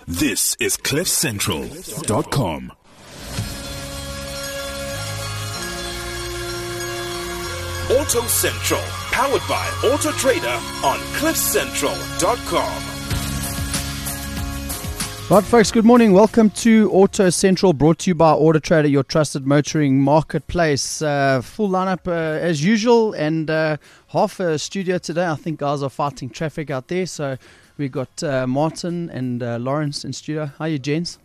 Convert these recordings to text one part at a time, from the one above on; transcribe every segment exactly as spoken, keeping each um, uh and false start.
This is cliff central dot com. Auto Central, powered by Auto Trader on cliff central dot com. Right, folks, good morning. Welcome to Auto Central, brought to you by Auto Trader, your trusted motoring marketplace. Uh, full lineup uh, as usual, and uh, half a studio today. I think guys are fighting traffic out there. So we got uh, Martin and uh, Lawrence in studio. How are you, gents?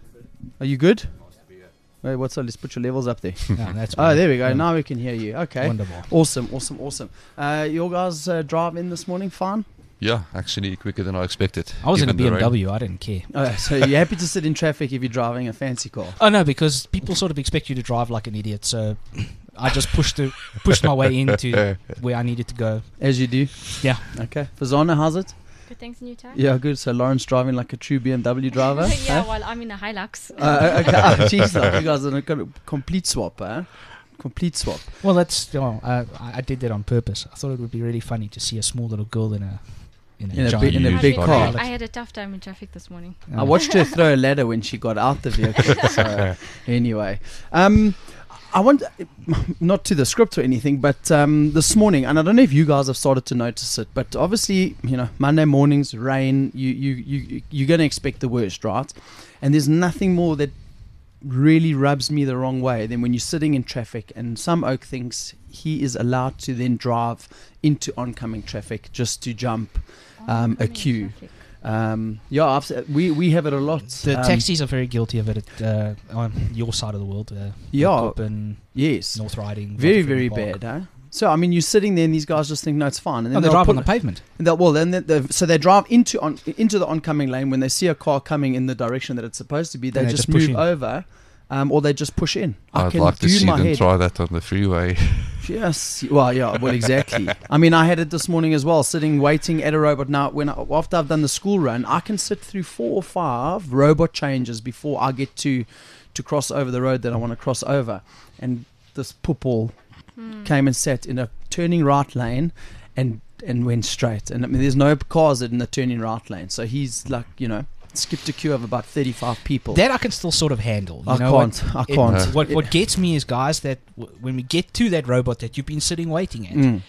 Are you good? Wait, what's up? Let's put your levels up there. No, that's oh, there we go. Yeah. Now we can hear you. Okay. Wonderful. Awesome, awesome, awesome. Uh, your guys uh, drive in this morning fine? Yeah, actually quicker than I expected. I was in a given B M W. the rain. I didn't care. Oh, so you're happy to sit in traffic if you're driving a fancy car? Oh no, because people sort of expect you to drive like an idiot. So I just pushed the, pushed my way into where I needed to go. As you do? Yeah. Okay. Fazana, how's it? Good, thanks, new time. Yeah, good. So Lawrence driving like a true B M W driver? yeah, huh? while I'm in a Hilux. Uh, okay. Oh, geez, like you guys are a complete swap, huh? Complete swap. Well, that's you know, uh, I I did that on purpose. I thought it would be really funny to see a small little girl in a in a, In a giant big- in a I big did- car. I, I had a tough time in traffic this morning. I watched her throw a ladder when she got out the vehicle. So anyway, um, I want not to the script or anything, but um, this morning, and I don't know if you guys have started to notice it, but obviously, you know, Monday mornings, rain, you you you you're going to expect the worst, right? And there's nothing more that really rubs me the wrong way than when you're sitting in traffic and some oak thinks he is allowed to then drive into oncoming traffic just to jump um, a Oncoming queue. traffic. Um, yeah, I've, s- we we have it a lot. The Um, taxis are very guilty of it at, uh, on your side of the world. Uh, Yeah. and Yes, North Riding. very Waterford very Park. bad, huh? So I mean, you're sitting there and these guys just think, no, it's fine, and No, then they they'll drive put- on the pavement. and they'll- well, then they, they, so they drive into on into the oncoming lane when they see a car coming in the direction that it's supposed to be. They, And they just, just push move in. over, um, or they just push in. I I'd can like to do see my them head. try that on the freeway. Yes. Well, yeah. Well, exactly. I mean, I had it this morning as well, sitting waiting at a robot. Now, when I, after I've done the school run, I can sit through four or five robot changes before I get to to cross over the road that I want to cross over. And this pupil Hmm. came and sat in a turning right lane, and and went straight. And I mean, there's no cars in the turning right lane, so he's like, you know, skipped a queue of about thirty-five people. That I can still sort of handle. You I know can't. What, I it- can't. what what gets me is guys that w- when we get to that robot that you've been sitting waiting at, Mm.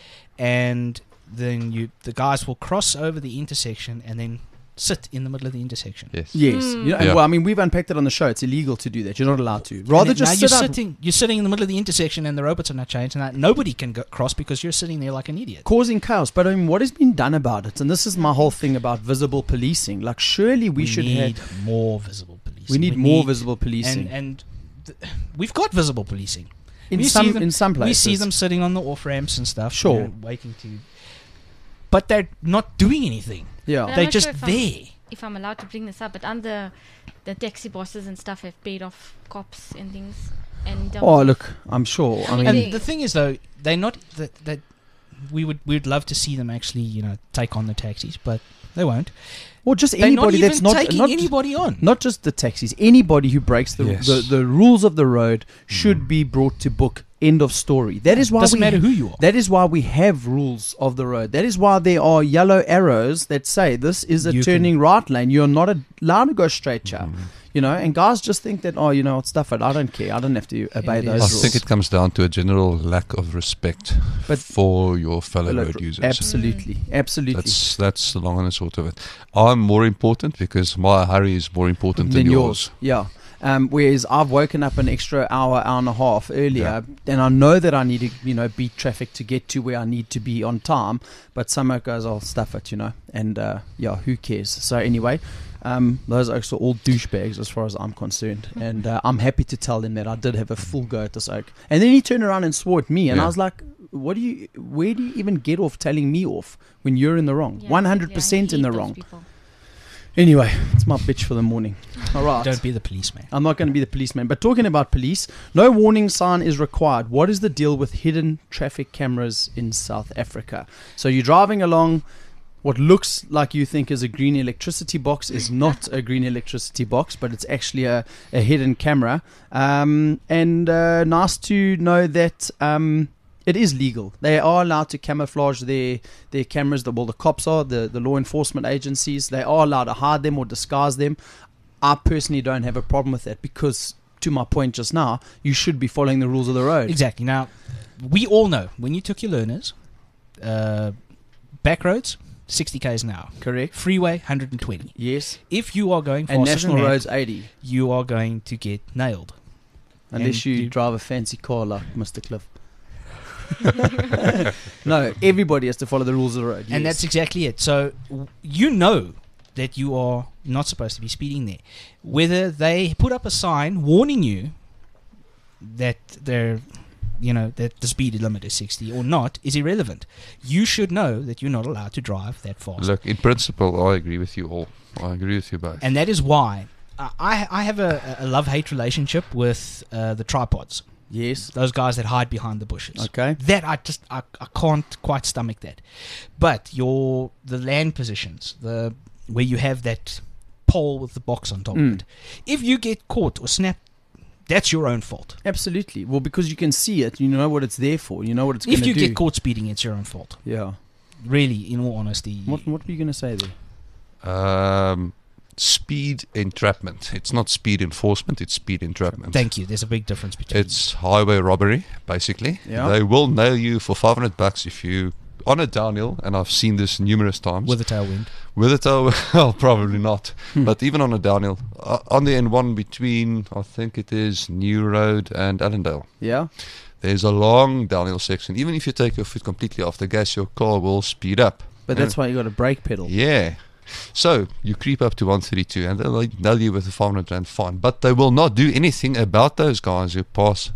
and then you the guys will cross over the intersection and then sit in the middle of the intersection. Yes. Yes. Mm. You know, Yeah. Well, I mean, we've unpacked it on the show. It's illegal to do that. You're not allowed to. Rather And then- just now sit you're up. sitting you're sitting in the middle of the intersection and the robots are not changed and that nobody can go cross because you're sitting there like an idiot. Causing chaos. But I mean, what has been done about it? And this is my whole thing about visible policing. Like, surely we, should need have. more visible policing. We need more visible policing. and and th- we've got visible policing. in we some see them- in some places. We see them sitting on the off ramps and stuff. Sure. you know, waiting to. But they're not doing anything. Yeah. I'm They're not just sure if I'm- there. If I'm allowed to bring this up, but under the taxi bosses and stuff have paid off cops and things. And um, Oh, look, I'm sure. I I mean, mean, And they- the thing is, though, they're not that that we would we would love to see them actually, you know, take on the taxis, but they won't. or just They're anybody not even that's not taking not anybody on. not just the taxis. Anybody who breaks the Yes. the, the rules of the road should be brought to book. End of story. That is why Doesn't we matter who you are. That is why we have rules of the road. That is why there are yellow arrows that say this is a You turning right lane. You're not allowed to go straight, chow. Mm. You know, and guys just think that, oh, you know, it's stuff it. I don't care. I don't have to obey It those I is. rules. think it comes down to a general lack of respect But- for your fellow Fellow- road users. Absolutely, absolutely. That's that's the long and the short of it. I'm more important because my hurry is more important than, Than yours. Yeah. Um, whereas I've woken up an extra hour, hour and a half earlier, and I know that I need to, you know, beat traffic to get to where I need to be on time. But some oak guys, I'll stuff it, you know, and uh, yeah, who cares? So anyway, um, those oaks are all douchebags as far as I'm concerned, and uh, I'm happy to tell them that I did have a full go at this oak. And then he turned around and swore at me, and I Yeah. was like, "What do you? Where do you even get off telling me off when you're in the wrong? yeah, One hundred exactly. I percent in hate the those wrong." people. Anyway, it's my bitch for the morning. All right. Don't be the policeman. I'm not going to be the policeman. But talking about police, no warning sign is required. What is the deal with hidden traffic cameras in South Africa? So you're driving along. What looks like you think is a green electricity box is not a green electricity box, but it's actually a, a hidden camera. Um, and uh, nice to know that um, It is legal. They are allowed to camouflage their their cameras. The, well, the cops are, the, the law enforcement agencies. They are allowed to hide them or disguise them. I personally don't have a problem with that because, to my point just now, you should be following the rules of the road. Exactly. Now, we all know when you took your learners, uh, back roads, sixty k's an hour. Correct. Freeway, one hundred twenty. Yes. If you are going faster And national than that, roads, eighty. you are going to get nailed. Unless And you, you- drive a fancy car like Mister Cliff. No, everybody has to follow the rules of the road. And yes. that's exactly it. So w- you know that you are not supposed to be speeding there. Whether they put up a sign warning you that they're, you know, that the speed limit is sixty or not is irrelevant. You should know that you're not allowed to drive that fast. Look, in principle, I agree with you all. I agree with you both. And that is why uh, I I have a, a love-hate relationship with uh, the tripods. Yes. Those guys that hide behind the bushes. Okay. That I just I, I can't quite stomach that. But your the land positions, the where you have that pole with the box on top Mm. of it. If you get caught or snapped, that's your own fault. Absolutely. Well, because you can see it, you know what it's there for. You know what it's going If to you do. get caught speeding, it's your own fault. Yeah. Really, in all honesty. What What were you going to say there? Um, speed entrapment. It's not speed enforcement, it's speed entrapment. Thank you. There's a big difference between. It's highway robbery, basically. Yeah. They will nail you for five hundred bucks if you on a downhill, and I've seen this numerous times. with a tailwind. With a tow, well, probably not. Hmm. But even on a downhill, uh, on the N one between, I think it is New Road and Allendale, Yeah. there's a long downhill section. Even if you take your foot completely off the gas, your car will speed up. But that's why you got a brake pedal. Yeah. So you creep up to one thirty-two and they'll like, nail you with a five hundred rand fine. But they will not do anything about those guys who pass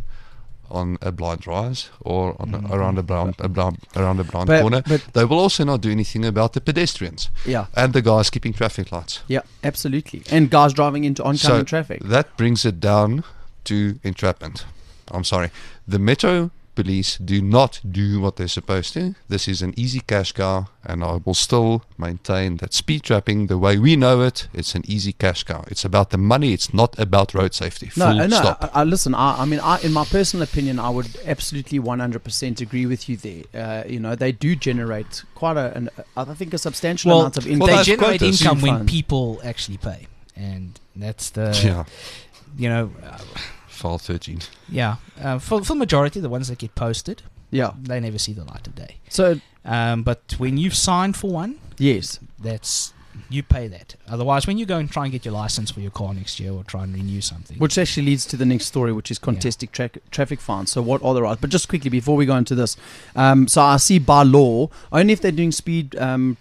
on a blind rise or on Mhm. a, around a blind, a blind around a blind But, corner. but They will also not do anything about the pedestrians yeah, and the guys keeping traffic lights. yeah, absolutely. And guys driving into oncoming So traffic. that brings it down to entrapment. I'm sorry. The Metro Police do not do what they're supposed to. This is an easy cash cow, and I will still maintain that speed trapping, the way we know it, it's an easy cash cow. It's about the money. It's not about road safety. No, Full uh, no. stop. I, I, listen, I, I mean, I, in my personal opinion, I would absolutely one hundred percent agree with you there. Uh, you know, they do generate quite a, an, I think, a substantial Well, amount of they income. that's generate quotas. income when Fund. people actually pay, and that's the yeah. you know uh, File thirteen. yeah uh, for for the majority the ones that get posted, Yeah. they never see the light of day. So Um, but when you've signed for one, yes, that's you pay that. Otherwise, when you go and try and get your license for your car next year or try and renew something, which actually leads to the next story, which is contesting tra- traffic fines. So what are the rights? But just quickly before we go into this, um, so I see by law only if they're doing speed um,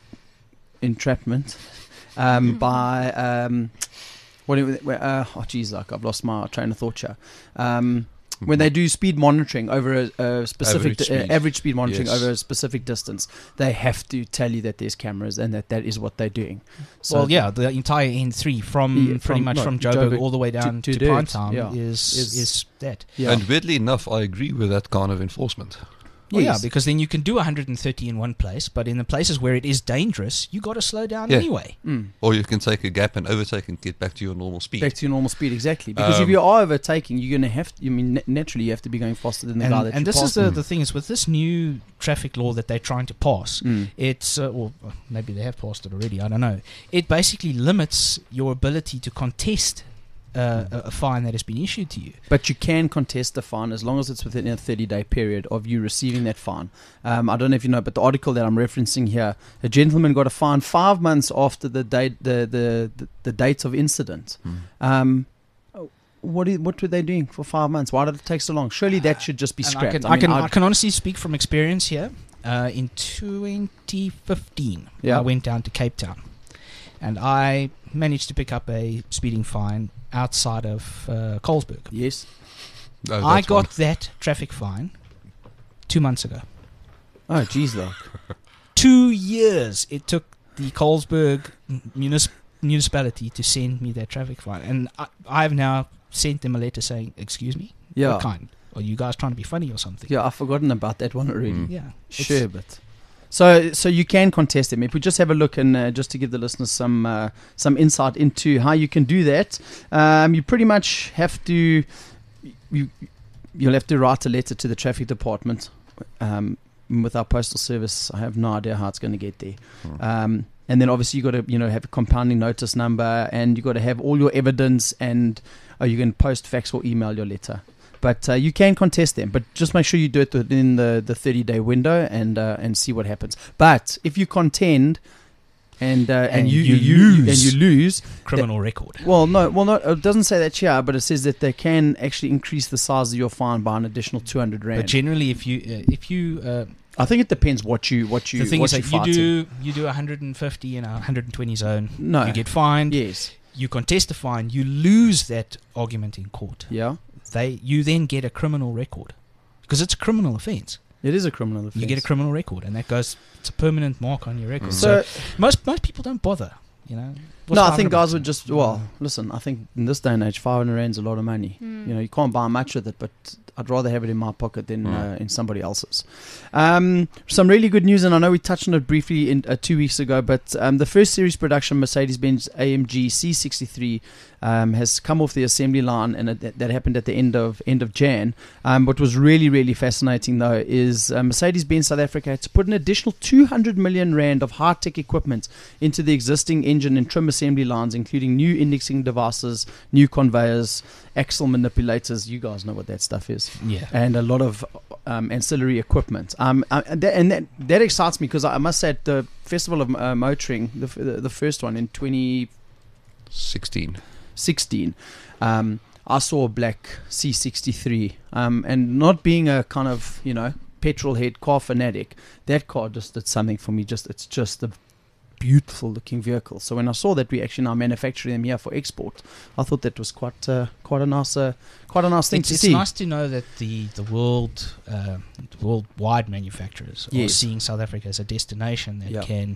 entrapment um, by um, what? do we- Uh, oh, geez, like I've lost my train of thought here. Um, when they do speed monitoring over a, a specific Average di- uh, speed. average speed monitoring Yes. over a specific distance, they have to tell you that there's cameras and that that is what they're doing. So well, yeah, the entire N three from Yeah, pretty from- much no, from Joburg, Joburg all the way down to to, Dirt, Pinetown yeah. is, Is- is that. yeah. And weirdly enough, I agree with that kind of enforcement. Well, yeah, Yes. because then you can do one hundred thirty in one place, but in the places where it is dangerous, you got to slow down Yeah. anyway. Mm. Or you can take a gap and overtake and get back to your normal speed. Back to your normal speed, exactly. Because if Um, you are overtaking, you're going to have to, I mean, na- naturally you have to be going faster than the And, guy that and you this is passed. the, Mm. the thing is with this new traffic law that they're trying to pass, Mm. it's uh, or uh, maybe they have passed it already. I don't know. It basically limits your ability to contest uh, a, a fine that has been issued to you. But you can contest the fine as long as it's within a thirty-day period of you receiving that fine. Um, I don't know if you know, but the article that I'm referencing here, a gentleman got a fine five months after the date, the the, the, the date of incident. Mm. Um, what i- what were they doing for five months? Why did it take so long? Surely that should just be And scrapped. I can, I, mean, can, I'd- I can honestly speak from experience here. Uh, in twenty fifteen, Yeah. I went down to Cape Town, and I managed to pick up a speeding fine outside of uh, Colesberg. yes. Oh, I that's got one. that traffic fine two months ago. Oh, geez, though. Two years it took the Colesberg munis- municipality to send me that traffic fine, and I, I've now sent them a letter saying, "Excuse me, Yeah. what kind? Are you guys trying to be funny or something?" Yeah, I've forgotten about that one already. Mm. Yeah, it's- Sure, but so so you can contest them. If we just have a look and uh, just to give the listeners some uh, some insight into how you can do that, um, you pretty much have to you you'll have to write a letter to the traffic department um, with our postal service, I have no idea how it's going to get there. Hmm. Um, and then obviously you got to, you know, have a compounding notice number, and you got to have all your evidence, and uh, you can post, fax, or email your letter. But uh, you can contest them, but just make sure you do it within the the thirty day window, and uh, and see what happens. But if you contend, and uh, and, And you, you you, lose. and you lose, Criminal record. well, no, well, not it doesn't say that here, but it says that they can actually increase the size of your fine by an additional two hundred rand. But generally, if you uh, if you uh, I think it depends what you what you the thing what is you that you fighting. do you do one hundred fifty in a one hundred twenty zone, No. you get fined. Yes. You contest the fine, you lose that argument in court. Yeah. They you then get a criminal record because it's a criminal offence. It is a criminal offence. You get a criminal record, and that goes. It's a permanent mark on your record. Mm. So, So most most people don't bother. You know. What's no, I five think hundred guys bucks? would just well listen. I think in this day and age, five hundred rand's a lot of money. Hmm. You know, you can't buy much with it, but I'd rather have it in my pocket than Mm. uh, in somebody else's. Um, some really good news, and I know we touched on it briefly in, uh, two weeks ago, but um, the first series production Mercedes-Benz A M G C sixty-three um, has come off the assembly line, and it, that, that happened at the end of end of Jan. Um, what was really, really fascinating, though, is uh, Mercedes-Benz South Africa had to put an additional two hundred million rand of high-tech equipment into the existing engine and trim assembly lines, including new indexing devices, new conveyors, axle manipulators. You guys know what that stuff is. Yeah. And a lot of um, ancillary equipment. Um, uh, and that, and that, that excites me because I must say at the Festival of uh, Motoring, the, f- the the first one in twenty sixteen. sixteen, um, I saw a black C sixty-three. Um, and not being a kind of, you know, petrol head car fanatic, that car just did something for me. Just It's just a beautiful looking vehicle. So when I saw that we actually now manufacturing them here for export, I thought that was quite uh, quite a nice uh, quite a nice thing It's, to it's see. nice to know that the the world uh, the worldwide manufacturers are Yes. seeing South Africa as a destination that Yeah. can,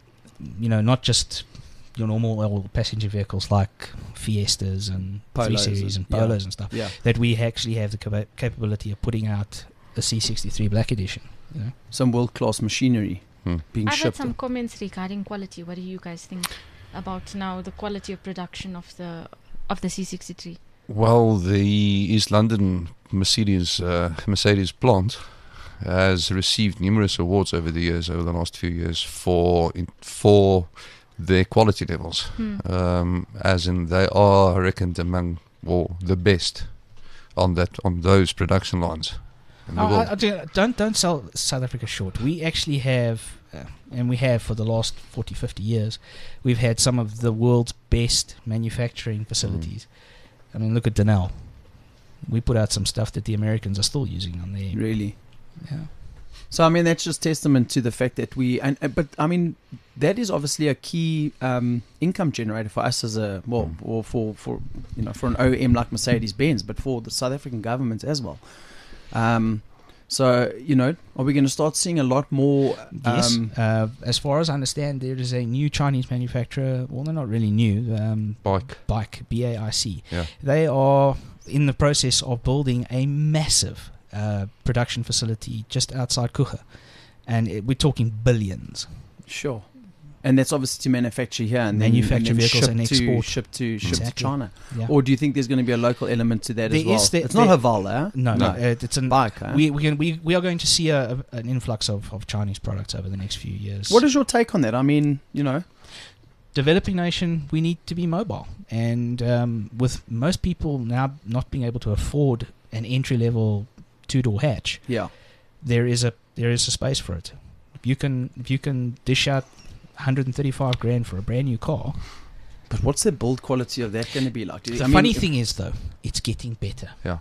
you know, not just your normal old passenger vehicles like Fiestas and Polos three series and- and yeah. Polos and stuff. Yeah. That we actually have the capa- capability of putting out a C sixty-three Black Edition. You know? Some world class machinery Hmm. being I've had shipped. some comments regarding quality. What do you guys think about now the quality of production of the of the C sixty-three? Well, the East London Mercedes uh, Mercedes plant has received numerous awards over the years, over the last few years, for in, for their quality levels. Hmm. Um, as in, they are reckoned among well the best on that on those production lines. in the Oh, world. I, I do- don't don't sell South Africa short. We actually have, uh, and we have for the last forty, fifty years, we've had some of the world's best manufacturing facilities. I mean, look at Denel. We put out some stuff that the Americans are still using on there. Really. Yeah. So I mean that's just testament to the fact that we and uh, but I mean that is obviously a key um, income generator for us as a well or for for you know for an O E M like Mercedes Benz, but for the South African government as well. Um, so you know, are we going to start seeing a lot more? Yes. Um, uh, as far as I understand, there is a new Chinese manufacturer. Well, they're not really new. Um, Bike. Bike, B A I C. Yeah. They are in the process of building a massive uh, production facility just outside Kucha. And it, we're talking billions. Sure. And that's obviously to manufacture here and then- Manufacture and then vehicles ship and to, export. ship to ship to Exactly. China. Yeah. Or do you think there's going to be a local element to that as There well? is the- it's not there- Haval, eh? No, No. no. Uh, it's an, Bike, eh? we, we, can, we, we are going to see a, a, an influx of, of Chinese products over the next few years. What is your take on that? I mean, you know, Developing nation, we need to be mobile. And um, with most people now not being able to afford an entry-level two-door hatch, yeah. there is a there is a space for it. If you can if you can dish out one hundred thirty-five grand for a brand new car. But what's the build quality of that going to be like? Do you- The I mean, funny if- thing is though, it's getting better. Yeah.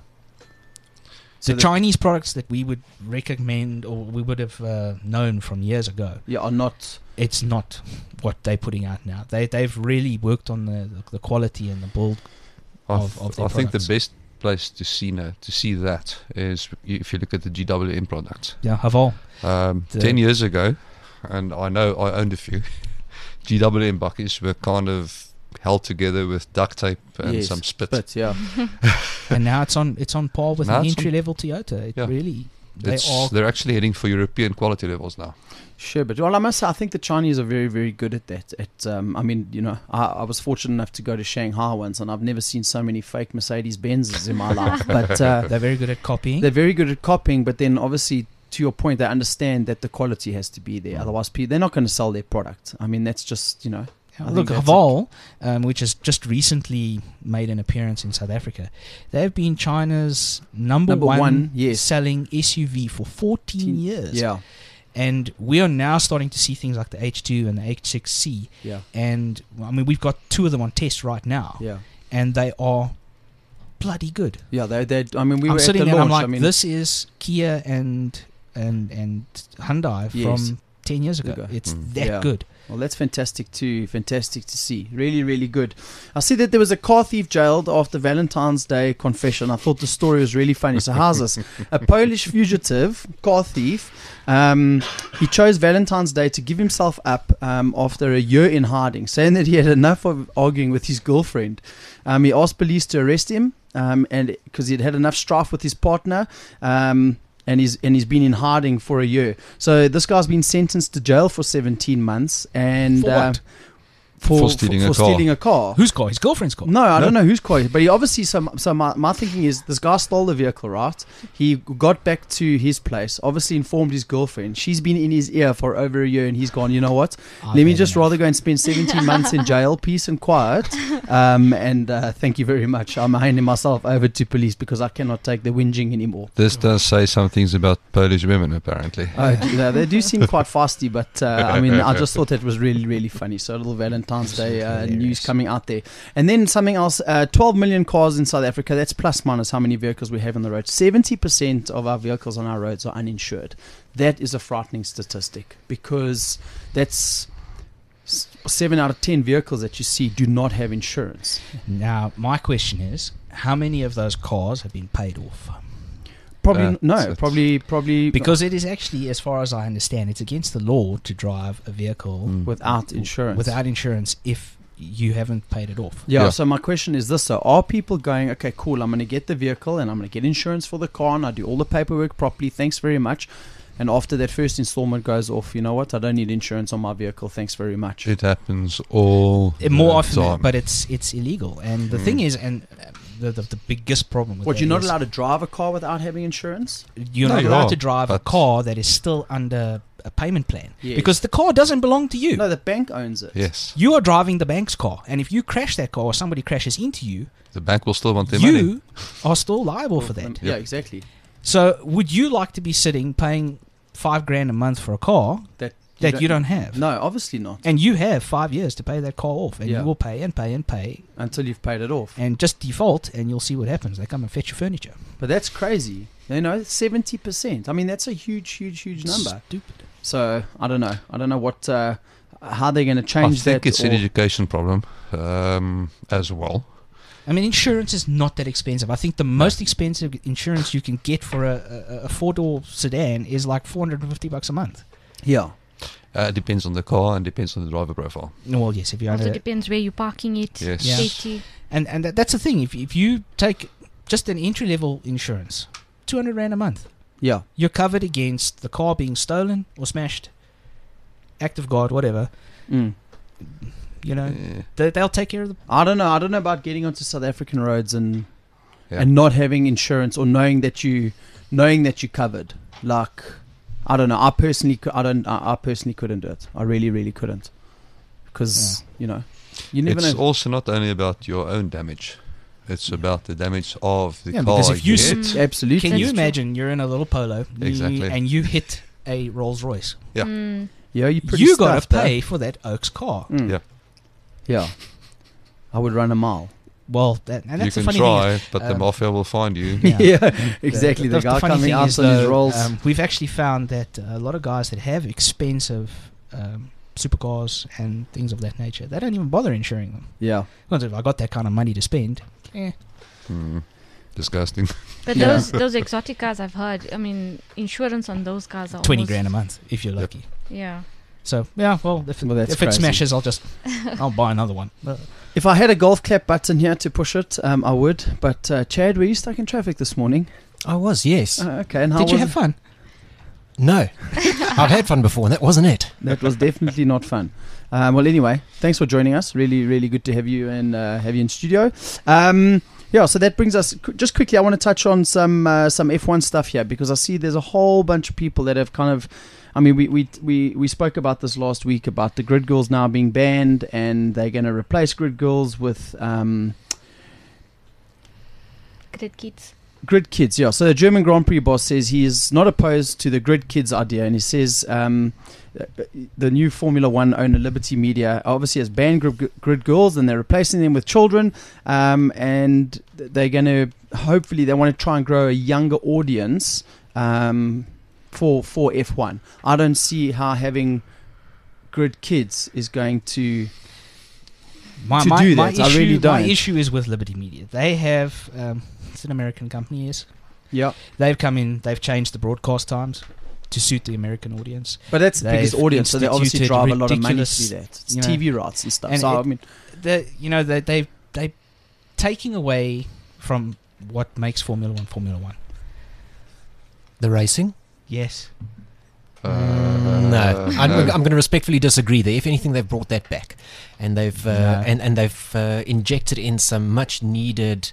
So the, the- Chinese products that we would recommend or we would have uh, known from years ago, yeah, are not. it's not what they're putting out now. They they've really worked on the the quality and the build. I, Of- th- of their I think the products. best place to see na- to see that is if you look at the G W M products. Yeah, Haval. Um, The- ten years ago, and I know I owned a few, G W M buckets were kind of held together with duct tape and Yes, some spit. But yeah, And now it's on it's on par with Now an it's on- entry level Toyota. It Yeah. really they It's, are they're actually heading for European quality levels now. sure. But well, I must say, I think the Chinese are very, very good at that. At um, I mean, you know, I, I was fortunate enough to go to Shanghai once, and I've never seen so many fake Mercedes Benzes in my life. But uh, they're very good at copying. they're very good at copying. But then obviously to your point, they understand that the quality has to be there. Otherwise, pe- they're not going to sell their product. I mean, that's just, you know. I think Look, that's Haval, um, which has just recently made an appearance in South Africa, they've been China's number, Number one, one, yes. selling S U V for fourteen years. Yeah, And we are now starting to see things like the H two and the H six C. yeah, And, I mean, we've got two of them on test right now. yeah. And they are bloody good. Yeah, they, they, I mean, we I'm were sitting at the there launch. and I'm like, I mean, this is Kia and and and Hyundai Yes. from ten years ago. Ago. It's Mm. that Yeah. good. well, that's fantastic too. Fantastic to see. Really, really good. I see that there was a car thief jailed after Valentine's Day confession. I thought the story was really funny. So how's this? A Polish fugitive, car thief, um, he chose Valentine's Day to give himself up um, after a year in hiding, saying that he had enough of arguing with his girlfriend. Um, he asked police to arrest him um, and because he'd had enough strife with his partner. Um, And he's and he's been in hiding for a year. So this guy's been sentenced to jail for seventeen months and For uh, what? for, For stealing for, a for car. stealing a car. Whose car? His girlfriend's car. No, I No. don't know whose car. But he obviously. So, so my, my thinking is this guy stole the vehicle, right? He got back to his place. Obviously informed his girlfriend. She's been in his ear for over a year, and he's gone. You know what? I've Let me had just enough. rather go and spend seventeen months in jail, peace and quiet. Um, and uh, thank you very much. I'm handing myself over to police because I cannot take the whinging anymore. This does say some things about Polish women, apparently. Oh, yeah, they do seem quite feisty, but uh, I mean, I just thought that was really, really funny. So a little Valentine's Day uh, news Hilarious. coming out there. And then something else, uh, twelve million cars in South Africa. That's plus minus how many vehicles we have on the road. seventy percent of our vehicles on our roads are uninsured. That is a frightening statistic because that's s- seven out of ten vehicles that you see do not have insurance. Now, my question is, how many of those cars have been paid off? Probably Uh, n- no, it's- probably probably Because it is actually, as far as I understand, it's against the law to drive a vehicle Mm. without insurance. without insurance if you haven't paid it off. Yeah, Yeah. so my question is this. So are people going, okay, cool, I'm going to get the vehicle and I'm going to get insurance for the car and I do all the paperwork properly, thanks very much. And after that first installment goes off, you know what, I don't need insurance on my vehicle, thanks very much. It happens all Uh, More the often, than- time. but it's it's illegal. And the Mm. thing is, and uh, the, the the biggest problem with What, that you're not is allowed to drive a car without having insurance? you're No, not you allowed are, to drive a but- car that is still under a payment plan Yes. because the car doesn't belong to you. No, the bank owns it. Yes, You are driving the bank's car, and if you crash that car or somebody crashes into you, the bank will still want their money. you are still liable for that. Yeah, Yep. exactly. So, would you like to be sitting paying five grand a month for a car That that you don't have? No, obviously not. And you have five years to pay that car off, and Yeah. you will pay and pay and pay, Until you've paid it off. and just default, and you'll see what happens. They come and fetch your furniture. But that's crazy. You know, seventy percent. I mean, that's a huge, huge, huge number. Stupid. So, I don't know. I don't know what, uh, how they're going to I change think that. it's or- an education problem um, as well. I mean, insurance is not that expensive. I think the most expensive insurance you can get for a, a, a four-door sedan is like four hundred fifty bucks a month. Yeah. Uh, it depends on the car and depends on the driver profile. Well, yes, if you're Also under, depends where you're parking it. Yes. Yeah. Safety. and and that, that's the thing. If if you take just an entry-level insurance, two hundred rand a month, Yeah. you're covered against the car being stolen or smashed, act of God, whatever. Mm. You know, Yeah. they, they'll take care of the. I don't know. I don't know about getting onto South African roads and Yeah. and not having insurance or knowing that you knowing that you're covered. Like, I don't know. I personally, cou- I don't. I, I personally couldn't do it. I really, really couldn't. Because you know, you never It's know. also not only about your own damage. It's about the damage of the Yeah, car because if you hit. s- Absolutely. Can you That's true. imagine you're in a little Polo you- Exactly. and you hit a Rolls Royce? Yeah. Mm. Yeah, you pretty You got to stuffed, eh? pay for that Oaks car. Mm. Yeah. Yeah. I would run a mile. Well, that, and You that's the can funny try, thing. but the um, mafia will find you. Yeah. Yeah, exactly. The, the guy funny coming thing out is, on his though, rolls. Um, we've actually found that uh, a lot of guys that have expensive um, supercars and things of that nature, they don't even bother insuring them. yeah. Because if I got that kind of money to spend, eh. Hmm. Disgusting. But Yeah. those those exotic cars I've heard, I mean, insurance on those cars are twenty almost, grand a month if you're Yep. lucky. Yeah. So yeah, well, if it, Well, that's if it crazy. smashes, I'll just I'll buy another one. Uh, If I had a golf clap button here to push it, um, I would. But uh, Chad, were you stuck in traffic this morning? I was, yes. Uh, okay, and how Did you was have it? fun? No. I've had fun before, and that wasn't it. That was definitely not fun. Um, well, anyway, thanks for joining us. Really, really good to have you and uh, have you in studio. Um, Yeah, so that brings us qu- just quickly. I want to touch on some uh, some F one stuff here because I see there's a whole bunch of people that have kind of. I mean, we we we, we spoke about this last week about the grid girls now being banned, and they're going to replace grid girls with um, Grid kids. grid kids. Yeah, so the German Grand Prix boss says he is not opposed to the grid kids idea, and he says um, the new Formula One owner Liberty Media obviously has banned grid, grid girls, and they're replacing them with children, um, and they're going to hopefully they want to try and grow a younger audience um, for for F one. I don't see how having grid kids is going to My, to my, do my that. I issue, really My don't. issue is with Liberty Media. They have, um, it's an American company, yes. yeah, They've come in, they've changed the broadcast times to suit the American audience. but that's the biggest They've audience, so they obviously instituted drive a lot of money to ridiculous, do that. It's you know, T V rights and stuff. and so it- I mean, They, you know, they, they, they taking away from what makes Formula One Formula One. The racing? Yes. Uh, no, I'm, no. I'm going to respectfully disagree there. If anything, they've brought that back, and they've uh, No. and and they've uh, injected in some much needed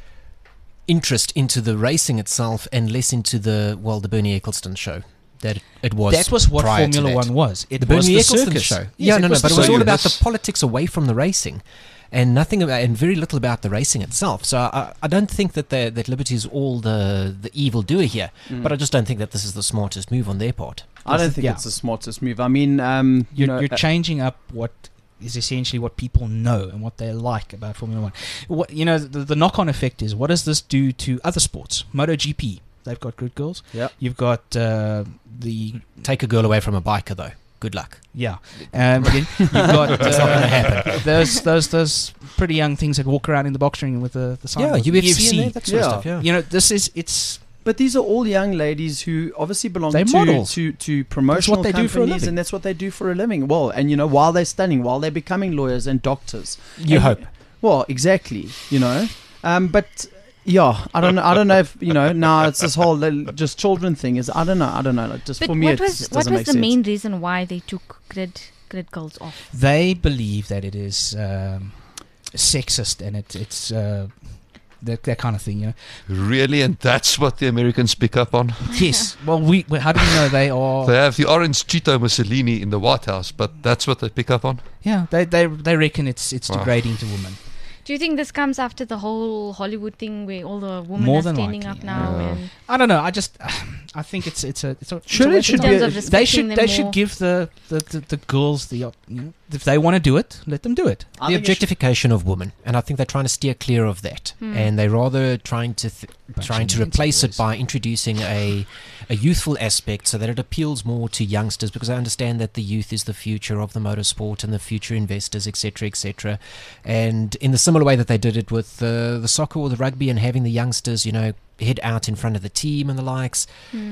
interest into the racing itself, and less into the well, the Bernie Ecclestone show that it, it was. That was what prior to Formula that. One was. It the was Bernie the Ecclestone circus. show. Yes, yeah, it no, no, was but the it was all circus. about the This- politics away from the racing, and nothing about, and very little about the racing itself. So I, I don't think that the, that Liberty is all the the evil doer here, Mm. but I just don't think that this is the smartest move on their part. I don't think Yeah. it's the smartest move. I mean, um, you You're, know, you're uh, changing up what is essentially what people know and what they like about Formula One. What you know, the, the knock-on effect is, what does this do to other sports? MotoGP, they've got grid girls. Yeah. You've got uh, the Take a girl away from a biker, though. Good luck. yeah. Um, then you've got It's not going to happen. uh, those those those pretty young things that walk around in the box ring with the the sign. Yeah, board. U F C, and that, that sort Yeah. of stuff. Yeah. You know, this is it's but these are all young ladies who obviously belong They're to, models. to to promotional they do for a companies, living. and that's what they do for a living. Well, and you know, while they're studying, while they're becoming lawyers and doctors, You And- hope. Well, exactly. You know, um, but. Yeah, I don't know. I don't know if you know. Now it's this whole uh, just children thing. Is I don't know. I don't know. Like, just But for me, what it was just what doesn't was make the sense. main reason why they took grid grid girls off? they believe that it is um, sexist and it, it's uh, that that kind of thing. You know. Really, and that's what the Americans pick up on. Yes. Well, we, we how do we know they are? They have the orange Cheeto Mussolini in the White House, but that's what they pick up on. Yeah, they they they reckon it's it's Wow. degrading to women. Do you think this comes after the whole Hollywood thing where all the women More are than standing likely, up now? yeah. And I don't know. I just I think it's it's a it's a it's Surely a it should waste be of a- in terms of time. They respecting should them they more. should give the the, the, the girls the op- you know, if they want to do it, let them do it. I The think it should- objectification of women, and I think they're trying to steer clear of that, Hmm. and they're rather trying to th- Bunch trying of to Nancy replace it boys. by introducing a a youthful aspect so that it appeals more to youngsters, because I understand that the youth is the future of the motorsport and the future investors, et cetera, et cetera. And in the similar way that they did it with uh, the soccer or the rugby, and having the youngsters, you know, head out in front of the team and the likes. Hmm.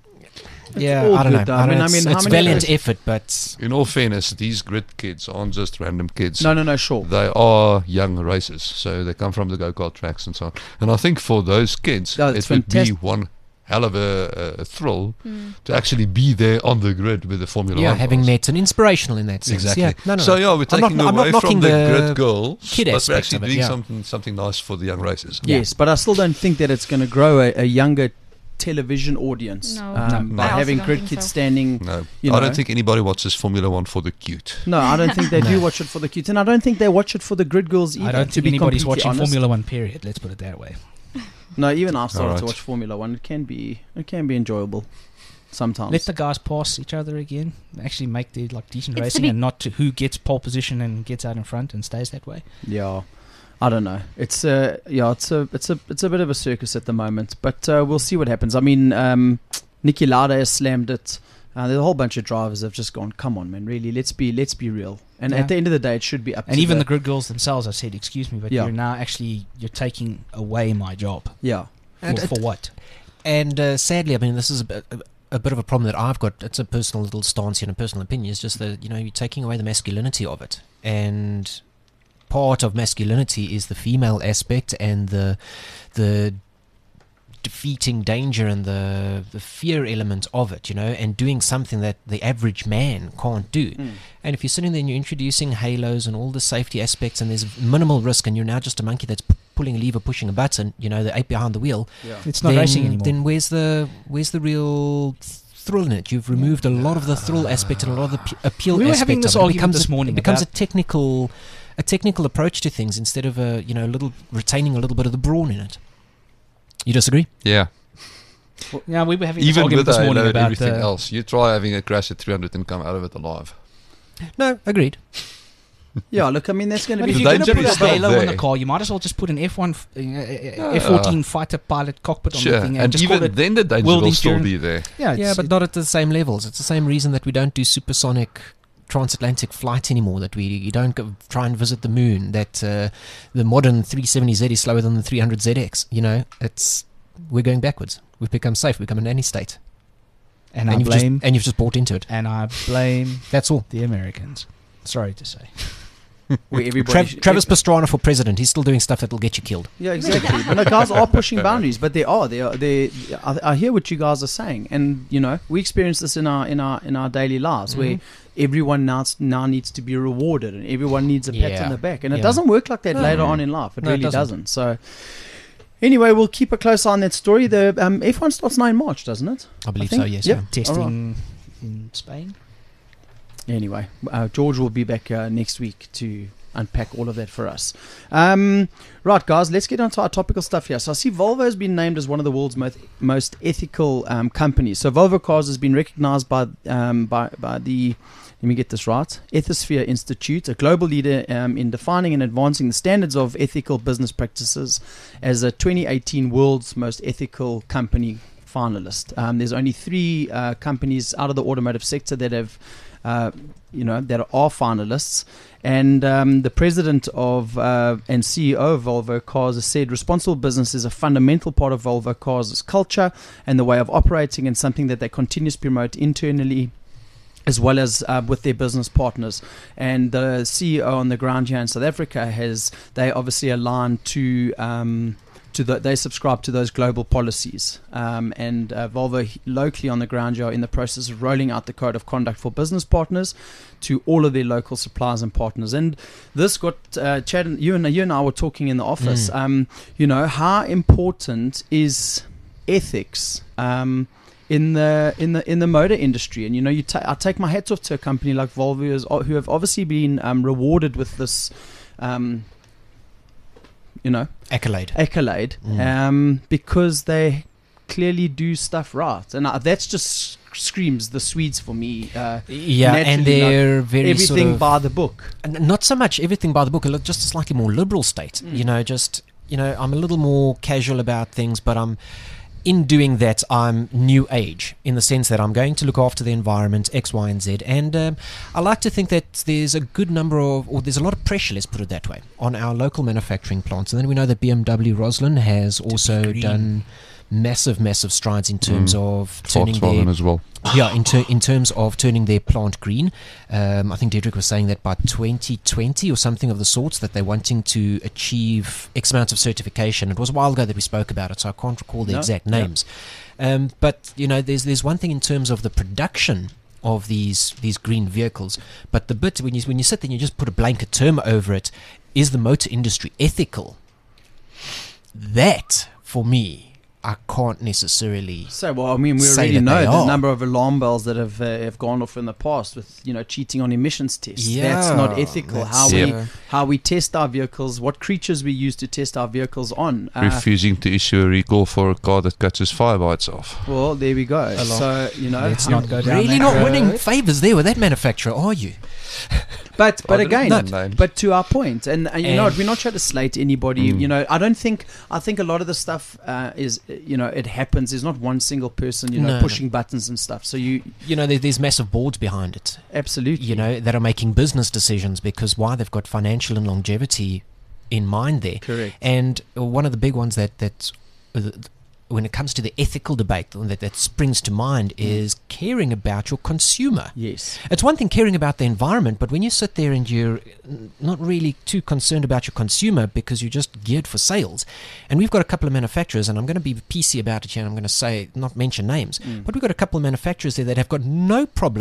It's yeah, all I don't good, know. though. I I don't mean- know. I It's, mean, how it's many valiant others- effort, but In all fairness, these grid kids aren't just random kids. No, no, no. Sure. They are young racers, so they come from the go-kart tracks and so on. And I think for those kids, Oh, it's it would fantastic. be one hell of a, a thrill Hmm. to actually be there on the grid with the Formula yeah, One having cars. met and inspirational in that sense. Exactly. Yeah. No, no, so no. yeah, we're I'm not- taking I'm not away knocking from the, the grid girls, kid but we're aspect actually of it, doing yeah. something something nice for the young racers. Yeah. Yes, but I still don't think that it's going to grow a, a younger television audience No. um, No. by I also having don't grid think kids so. standing. No, You I know. don't think anybody watches Formula One for the cute. No, I don't think they do No. watch it for the kids, and I don't think they watch it for the grid girls either. I don't to think be anybody's completely watching honest. Formula One. Period. Let's put it that way. No, even I've started Alright. to watch Formula One. It can be, it can be enjoyable sometimes. Let the guys pass each other again. Actually, make the like decent It's to racing, be- and not to who gets pole position and gets out in front and stays that way. Yeah, I don't know. It's uh, yeah, it's a it's a it's a bit of a circus at the moment, but uh, we'll see what happens. I mean, um, Niki Lauda has slammed it. Uh, there's a whole bunch of drivers have just gone, come on, man, really, let's be let's be real. And Yeah. at the end of the day, it should be up And to even the, the grid girls themselves have said, "Excuse me, but Yeah. you're now actually you're taking away my job yeah. And for, it- for what?" And uh, sadly, I mean, this is a bit, a, a bit of a problem that I've got. It's a personal little stance here and a personal opinion. It's just that, you know, you're taking away the masculinity of it. And part of masculinity is the female aspect and the the defeating danger and the, the fear element of it, you know, and doing something that the average man can't do. Mm. And if you're sitting there and you're introducing halos and all the safety aspects and there's minimal risk and you're now just a monkey that's p- pulling a lever, pushing a button, you know, the ape behind the wheel, Yeah. It's not then, racing anymore. then where's the where's the real thrill in it? You've removed a lot of the thrill aspect and a lot of the p- appeal We were aspect having this of it. It argument becomes this a, morning It becomes about- a technical a technical approach to things instead of a you know a little retaining a little bit of the brawn in it. You disagree? Yeah. yeah, we were having this Even argument with this I morning know about everything uh, else, you try having a crash at three hundred and come out of it alive. No, agreed. Yeah, look, I mean, that's going to But be if The you're going to danger put a is still halo on there. the car, you might as well just put an F one, f- uh, uh, F fourteen fighter pilot cockpit on Sure, the thing, and, and just call even it. then the danger world will still endurance. be there. Yeah, Yeah, it's- but not at the same levels. It's the same reason that we don't do supersonic transatlantic flight anymore, that we you don't go try and visit the moon, that uh, the modern three seventy Z is slower than the three hundred Z X. You know, it's we're going backwards. We've become safe. We've become a nanny state. and, and I you've blame just, and you've just bought into it. and I blame That's all. the Americans. Sorry to say. where everybody. Trav- should- Travis Pastrana for president. He's still doing stuff that will get you killed. Yeah, exactly. But the guys are pushing boundaries, but they are. They are. They. I, I hear what you guys are saying, and you know, we experience this in our in our in our daily lives, Mm-hmm. where everyone now now needs to be rewarded, and everyone needs a pat Yeah. on the back, and it Yeah. doesn't work like that No. later on in life. It No, it really doesn't. doesn't. So. Anyway, we'll keep a close eye on that story. The um, F one starts now in March, doesn't it? I believe think- so. Yes. yep. yeah. Testing in Spain. Anyway, uh, George will be back uh, next week to unpack all of that for us. Um, right, guys, let's get on to our topical stuff here. So I see Volvo has been named as one of the world's most most ethical um, companies. So Volvo Cars has been recognized by um, by by the, let me get this right, Ethisphere Institute, a global leader um, in defining and advancing the standards of ethical business practices, as a twenty eighteen world's most ethical company finalist. Um, there's only three uh, companies out of the automotive sector that have Uh, you know, that are finalists. And um, the president of uh, and C E O of Volvo Cars has said responsible business is a fundamental part of Volvo Cars' culture and the way of operating, and something that they continuously promote internally as well as uh, with their business partners. And the C E O on the ground here in South Africa has, they obviously aligned to um, to the, they subscribe to those global policies, um, and uh, Volvo h- locally on the ground are in the process of rolling out the code of conduct for business partners to all of their local suppliers and partners. And this got uh, Chad, and you and you and I were talking in the office. Mm. Um, you know, how important is ethics um, in the in the in the motor industry? And you know, you ta- I take my hats off to a company like Volvo, who, has, who have obviously been um, rewarded with this. Um, you know, Accolade. accolade Mm. um, because they clearly do stuff right, and uh, that's just screams the Swedes for me. Uh, Yeah, and naturally, like, they're very everything sort of, by the book. N- not so much everything by the book. Look, just a slightly more liberal state. Mm. You know, just you know, I'm a little more casual about things, but I'm in doing that. I'm new age in the sense that I'm going to look after the environment, X, Y, and Z. And um, I like to think that there's a good number of, or there's a lot of pressure, let's put it that way, on our local manufacturing plants. And then we know that B M W Roslin has also green. done massive, massive strides in terms Mm. of turning Volkswagen their as well. yeah, in, ter- in terms of turning their plant green. Um, I think Dedrick was saying that by twenty twenty or something of the sorts, that they're wanting to achieve X amount of certification. It was a while ago that we spoke about it, so I can't recall the No? exact Yeah. names. Um, but, you know, there's there's one thing in terms of the production of these these green vehicles, but the bit, when you, when you sit there and you just put a blanket term over it, is the motor industry ethical? That, for me, I can't necessarily... So, well, I mean, we say already that know they the are. number of alarm bells that have uh, have gone off in the past with, you know, cheating on emissions tests. That's Yeah, not ethical. How that's, we uh, how we test our vehicles, what creatures we use to test our vehicles on. Uh, Refusing to issue a recall for a car that catches fire by itself. well, there we go. A lot. So, you know, Let's how- not go down Really that not road. winning favours there with that manufacturer, are you? But but I didn't again, name names. but to our point, and, and you know, And- what, we're not trying to slate anybody. Mm. You know, I don't think I think a lot of the stuff uh, is, you know, it happens. There's not one single person, you know, No, no. pushing buttons and stuff. So you You know, there, there's massive boards behind it, absolutely, you know, that are making business decisions because why they've got financial and longevity in mind there. correct. And uh, one of the big ones that, that uh, when it comes to the ethical debate that, that springs to mind is caring about your consumer. Yes, It's one thing caring about the environment, but when you sit there and you're n- not really too concerned about your consumer because you're just geared for sales, and we've got a couple of manufacturers, and I'm going to be P C about it here, and I'm going to say, not mention names, Mm. but we've got a couple of manufacturers there that have got no problem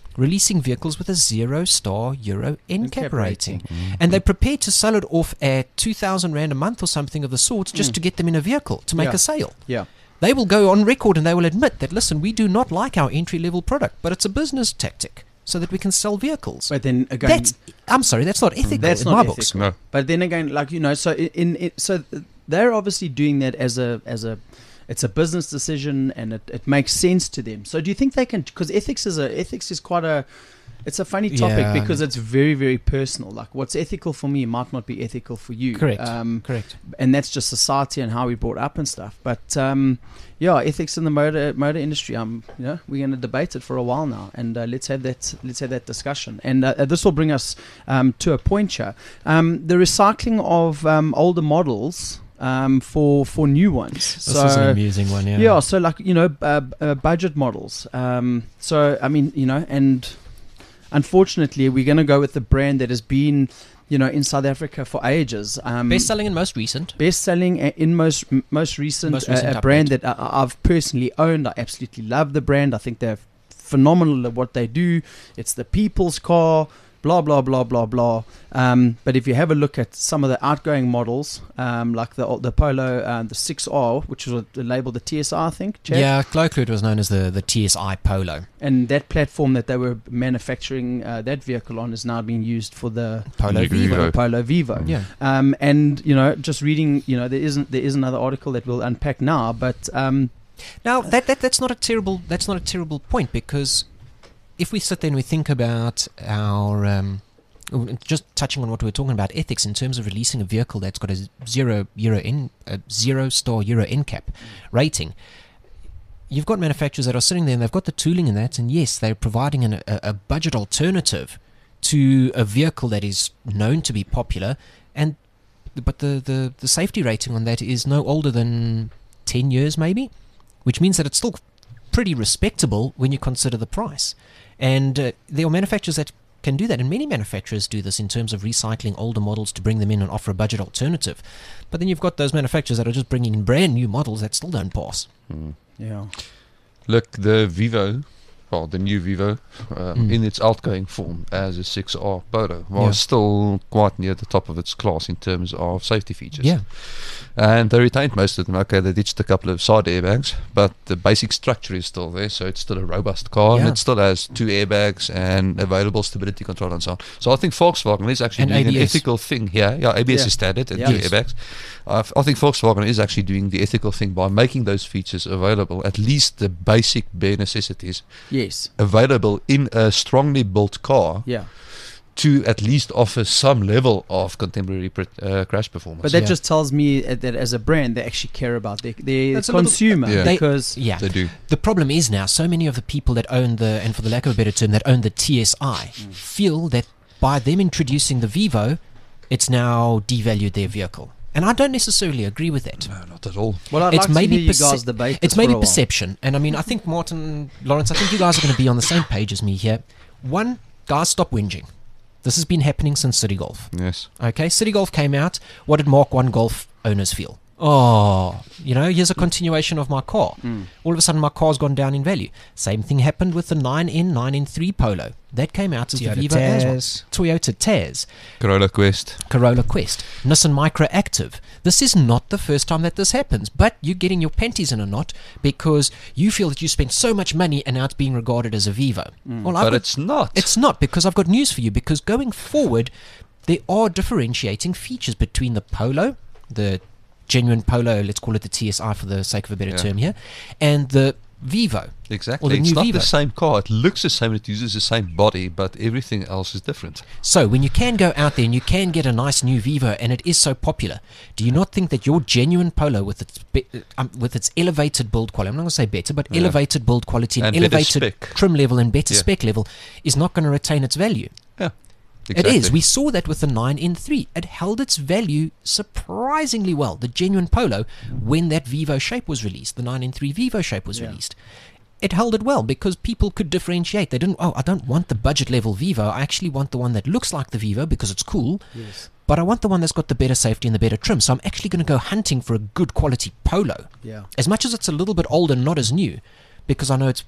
releasing vehicles with a zero-star Euro N C A P N C A P rating. rating. And they're prepared to sell it off at two thousand rand a month or something of the sorts just Mm. to get them in a vehicle, to make Yeah. a sale. Yeah. They will go on record and they will admit that, listen, we do not like our entry-level product, but it's a business tactic so that we can sell vehicles. But then again, That's, I'm sorry, that's not ethical That's in not my ethical. books. No. But then again, like you know, so in, in it, so they're obviously doing that as a as a it's a business decision, and it, it makes sense to them. So do you think they can? Because ethics is a ethics is quite a it's a funny topic Yeah. because it's very very personal. Like what's ethical for me might not be ethical for you. Correct. Um, Correct. and that's just society and how we brought up and stuff. But um, yeah, ethics in the motor motor industry. Um, you know, we're going to debate it for a while now, and uh, let's have that let's have that discussion. And uh, this will bring us um, to a point here. Um, the recycling of um, older models um, for for new ones. This so is an amusing one, yeah. yeah, so like you know, uh, uh, budget models. Um, so I mean, you know, and unfortunately, we're going to go with the brand that has been, you know, in South Africa for ages. Um, Best selling and most recent. Best selling uh, in most m- most recent, Most uh, recent a brand update. that I, I've personally owned. I absolutely love the brand. I think they're phenomenal at what they do. It's the people's car. Blah blah blah blah blah. Um, but if you have a look at some of the outgoing models, um, like the the Polo, uh, the six R, which was labeled the T S R, I think. Chad? Yeah, Glowclude was known as the, the T S I Polo. And that platform that they were manufacturing uh, that vehicle on is now being used for the Polo Vivo. Vivo. Vivo. Polo Vivo. Yeah. Um, and you know, just reading, you know, there isn't there is another article that we'll unpack now, but um, Now that, that that's not a terrible that's not a terrible point, because if we sit there and we think about our um, just touching on what we were talking about, ethics in terms of releasing a vehicle that's got a zero euro in a zero star Euro N C A P rating, you've got manufacturers that are sitting there and they've got the tooling in that, and yes, they're providing an, a, a budget alternative to a vehicle that is known to be popular, and but the, the, the safety rating on that is no older than ten years maybe, which means that it's still pretty respectable when you consider the price. And uh, there are manufacturers that can do that, and many manufacturers do this in terms of recycling older models to bring them in and offer a budget alternative. But then you've got those manufacturers that are just bringing in brand new models that still don't pass. Mm. yeah, Look, the Vivo, well, the new Vivo, um, Mm. in its outgoing form as a six R Polo, was Yeah. still quite near the top of its class in terms of safety features. Yeah. And they retained most of them. Okay, they ditched a couple of side airbags, but the basic structure is still there, so it's still a robust car, and Yeah. it still has two airbags and available stability control and so on. So I think Volkswagen is actually And doing A B S. an ethical thing here. Yeah, A B S Yeah. is standard and Yeah. two Yes. airbags. I f- I think Volkswagen is actually doing the ethical thing by making those features available, at least the basic bare necessities, yes, available in a strongly built car yeah. to at least offer some level of contemporary pr- uh, crash performance. But that Yeah. just tells me uh, that as a brand, they actually care about their, their That's a little- consumer Yeah. They- because Yeah. they do. The problem is now, so many of the people that own the, and for the lack of a better term, that own the T S I, Mm. feel that by them introducing the Vivo, it's now devalued their vehicle. And I don't necessarily agree with that. No, not at all. well, I'd It's like maybe to hear you perce- guys debate. It's this for maybe a while. perception. And I mean, I think Martin, Lawrence, I think you guys are going to be on the same page as me here. One, guys, stop whinging. This has been happening since City Golf. Yes. Okay, City Golf came out. What did Mark one Golf owners feel? Oh, you know, here's a continuation of my car. Mm. All of a sudden, my car's gone down in value. Same thing happened with the nine N, nine N three Polo. That came out as Toyota the Vivo as well. Taz. Toyota Taz, Corolla Quest. Corolla Quest, Nissan Micra Active. This is not the first time that this happens, but you're getting your panties in a knot because you feel that you spent so much money and now it's being regarded as a Vivo. Well, I've But got- it's not. it's not, because I've got news for you, because going forward, there are differentiating features between the Polo, the genuine Polo, let's call it the T S I for the sake of a better Yeah. term here, and the Vivo. Exactly. Or the It's new not Vivo. the same car. It looks the same. It uses the same body, but everything else is different. So when you can go out there and you can get a nice new Vivo and it is so popular, do you not think that your genuine Polo with its be- um, with its elevated build quality, I'm not going to say better, but Yeah. elevated build quality and, And better elevated spec. trim level and better Yeah. spec level is not going to retain its value? Exactly. It is. We saw that with the nine N three. It held its value surprisingly well, the genuine Polo, when that Vivo shape was released, the nine N three Vivo shape was Yeah. released. It held it well because people could differentiate. They didn't, oh, I don't want the budget level Vivo. I actually want the one that looks like the Vivo because it's cool, Yes. but I want the one that's got the better safety and the better trim. So I'm actually going to go hunting for a good quality Polo. Yeah. As much as it's a little bit old and not as new, because I know it's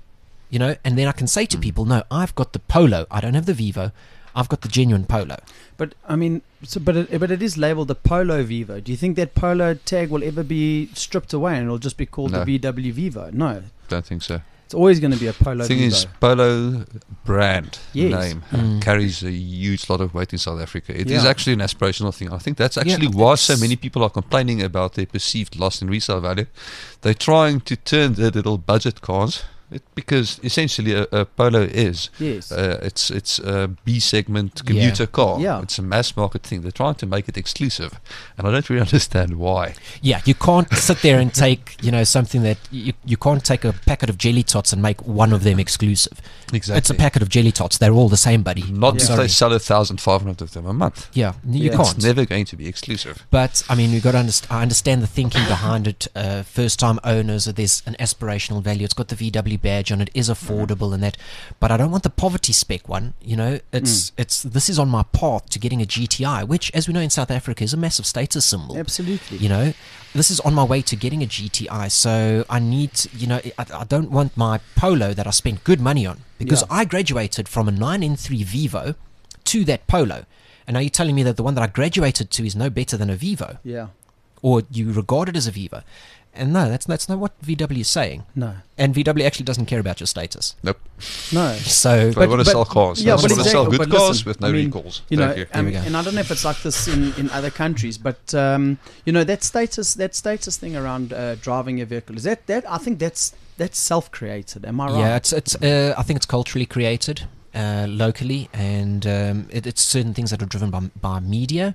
you know, and then I can say to people, no, I've got the Polo. I don't have the Vivo. I've got the genuine Polo. But I mean, so but it, but it is labelled the Polo Vivo. Do you think that Polo tag will ever be stripped away and it'll just be called No. the V W Vivo? No, Don't think so. it's always going to be a Polo The thing Vivo. is, Polo brand Yes. name Mm. carries a huge lot of weight in South Africa. It is Yeah. actually an aspirational thing. I think that's Yeah, actually why so it's- many people are complaining about their perceived loss in resale value. They're trying to turn their little budget cars, it, because essentially a, a Polo is. Yes. Uh, it's it's a B segment commuter car. Yeah. It's a mass market thing. They're trying to make it exclusive, and I don't really understand why. Yeah, you can't sit there and take, you know, something that you, you can't take a packet of jelly tots and make one of them exclusive. Exactly. It's a packet of jelly tots. They're all the same, buddy. Not Yeah. if Sorry. they sell a thousand five hundred of them a month. Yeah, n- you Yeah. can't. It's never going to be exclusive. But I mean, you've got to understand. I understand the thinking behind it. Uh, first-time owners, uh, there's an aspirational value. It's got the V W badge on it. Is affordable and that. But I don't want the poverty spec one. You know, it's it's. This is on my path to getting a G T I, which, as we know in South Africa, is a massive status symbol. Absolutely. You know, this is on my way to getting a G T I. So I need, to, you know, I, I don't want my Polo that I spent good money on, because Yeah. I graduated from a nine N three Vivo to that Polo. And now you're telling me that the one that I graduated to is no better than a Vivo, Yeah. or you regard it as a Vivo. And no, that's that's not what V W is saying. No. And V W actually doesn't care about your status. Nope. No. So, They want to sell cars. yeah, They but want to sell exactly, good but cars listen, with no I mean, recalls. You Thank know, you. um, we go. and I don't know if it's like this in, in other countries, but um, you know that status that status thing around uh, driving a vehicle is that that I think that's that's self-created. Am I right? yeah, it's it's. Uh, I think it's culturally created uh, locally, and um, it, it's certain things that are driven by by media.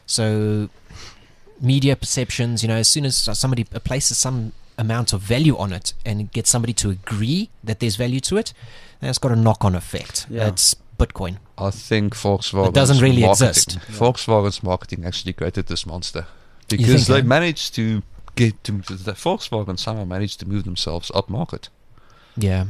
So, media perceptions. You know, as soon as somebody places some amount of value on it and gets somebody to agree that there's value to it, that's got a knock-on effect. Yeah. It's Bitcoin. I think Volkswagen It doesn't really marketing, exist. Volkswagen's marketing actually created this monster You because think, they eh? managed to get to the Volkswagen somehow managed to move themselves up market, Yeah.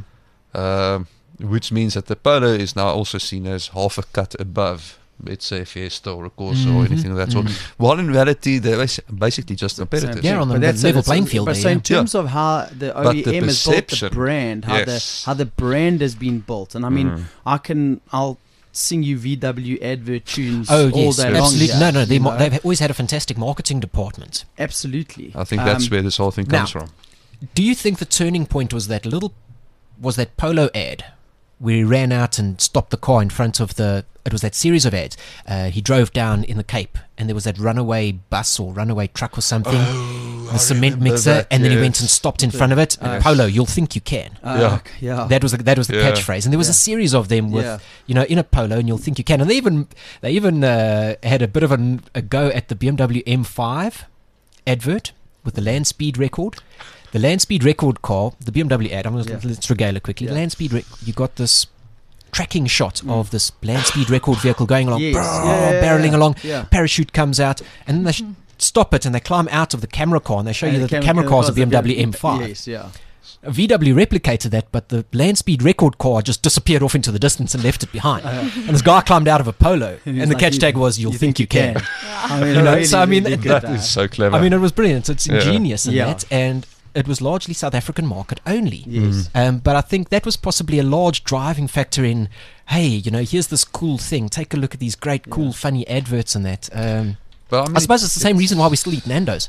um, which means that the Polo is now also seen as half a cut above, let's say, Fiesta or a Corsa or Mhm, anything of that sort. mhm. While in reality they're basi- basically just competitors. Yeah, on the But that's level a, playing that's a- field But there, so in yeah. terms of how the But the O E M has built the perception, brand, how yes. the how the brand has been built, and I mean, Mhm. I can I'll sing you V W advert tunes Oh all yes, day long. absolutely. here, No, no, they you mo- know? they've always had a fantastic marketing department. absolutely. I think that's Um, where this whole thing comes now- from. Do you think the turning point was that little, was that Polo ad, where he ran out and stopped the car in front of the? It was that series of ads. Uh, he drove down in the Cape, and there was that runaway bus or runaway truck or something, Oh, the cement mixer, and then he went and stopped in front of it. Uh, Polo, you'll think you can. Uh, Yeah. okay, yeah. That was the, that was the Yeah. catchphrase, and there was Yeah. a series of them with, Yeah. you know, in a Polo, and you'll think you can. And they even they even uh, had a bit of a, a go at the B M W M five advert with the land speed record. The land speed record car, the B M W ad. I'm going to Yeah. let's regale it quickly. Yeah. The land speed, rec- you got this tracking shot of this land speed record vehicle going along, Yes. brrr, Yeah, yeah, barreling yeah. along. Yeah. Parachute comes out, and then they sh- stop it, and they climb out of the camera car, and they show you And that the cam- camera car is a cars B M W are- M five. Yes, yeah. V W replicated that, but the land speed record car just disappeared off into the distance and left it behind. and this guy climbed out of a Polo, And and, he's the like, catch "You- tag was, "You'll you think, you can." I mean, You know, really, so I mean, really it- good, That uh, is so clever. I mean, it was brilliant. It's Yeah. ingenious in Yeah. that, and it was largely South African market only. Yes. Um, but I think that was possibly a large driving factor in, hey, you know, here's this cool thing. Take a look at these great, cool, Yeah. funny adverts and that. Um, but I, mean, I suppose it's the same reason why we still eat Nando's.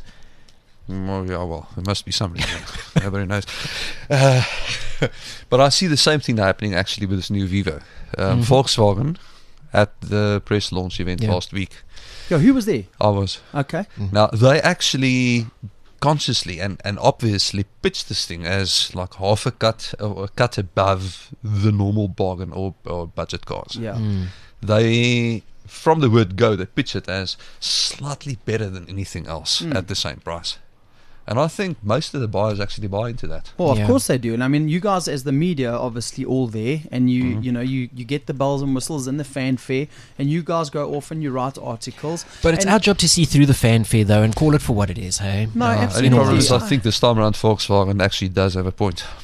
Well, yeah, well, there must be some reason. Nobody knows. Uh, but I see the same thing happening actually with this new Vivo. Um, Mhm. Volkswagen at the press launch event Yeah. last week. Yo, who was there? I was. Okay. Now, they actually consciously and, and obviously pitched this thing as like half a cut or a cut above the normal bargain or, or budget cars. Yeah. Mm. They, from the word go, they pitch it as slightly better than anything else Mm. at the same price. And I think most of the buyers actually buy into that. Well, of Yeah. course they do, and I mean, you guys as the media, are obviously all there, and you, Mhm. you know, you, you get the bells and whistles and the fanfare, and you guys go off and you write articles. But it's And- our job to see through the fanfare, though, and call it for what it is, hey? No, Uh, absolutely. Only problem is I Yeah. think this time around Volkswagen actually does have a point.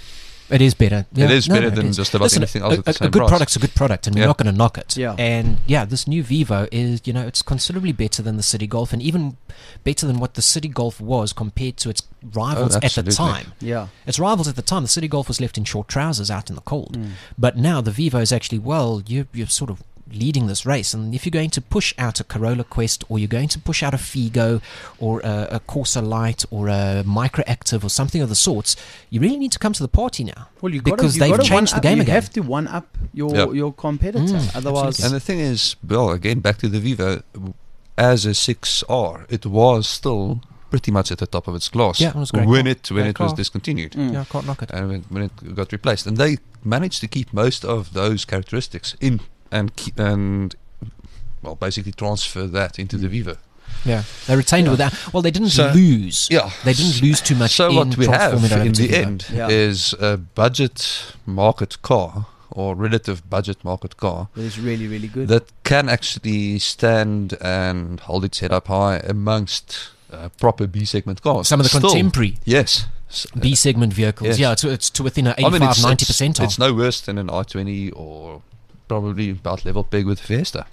It is better. It is better than it is. just about Listen, anything else a, at the a, same a good price. product's a good product, and we're Yeah. not going to knock it. Yeah. And yeah, this new Vivo is, you know, it's considerably better than the City Golf, and even better than what the City Golf was compared to its rivals Oh, at the absolutely. time. Yeah. Its rivals at the time, the City Golf was left in short trousers out in the cold. Mm. But now the Vivo is actually, well, you, you're sort of leading this race. And if you're going to push out a Corolla Quest, or you're going to push out a Figo, or a, a Corsa Lite, or a Microactive, or something of the sorts, you really need to come to the party now. Well, you Because gotta, they've you gotta changed one the up, game you again. have to one up your Yeah. your competitor. Mm, Otherwise, And the thing is, well, again, back to the Vivo, as a six R, it was still pretty much at the top of its class. Yeah, it was a great when car. it when Great it was car. discontinued. Mm. Yeah, I can't knock it. And when, when it got replaced, and they managed to keep most of those characteristics in and keep, and well, basically transfer that into the Vivo. Yeah, they retained Yeah. it without. Well, they didn't So- lose. Yeah, They didn't lose too much. So in what we have transforming it over in to the Vivo. end Yeah. is a budget market car, or relative budget market car, it is really really good. that can actually stand and hold its head up high amongst uh, proper B segment cars. Some of the Still, contemporary yes. S- B segment vehicles. Yes. Yeah, it's, it's to within an I mean, eighty-five, it's, ninety it's, percent it's of. no worse than an i twenty, or probably about level peg with Fiesta.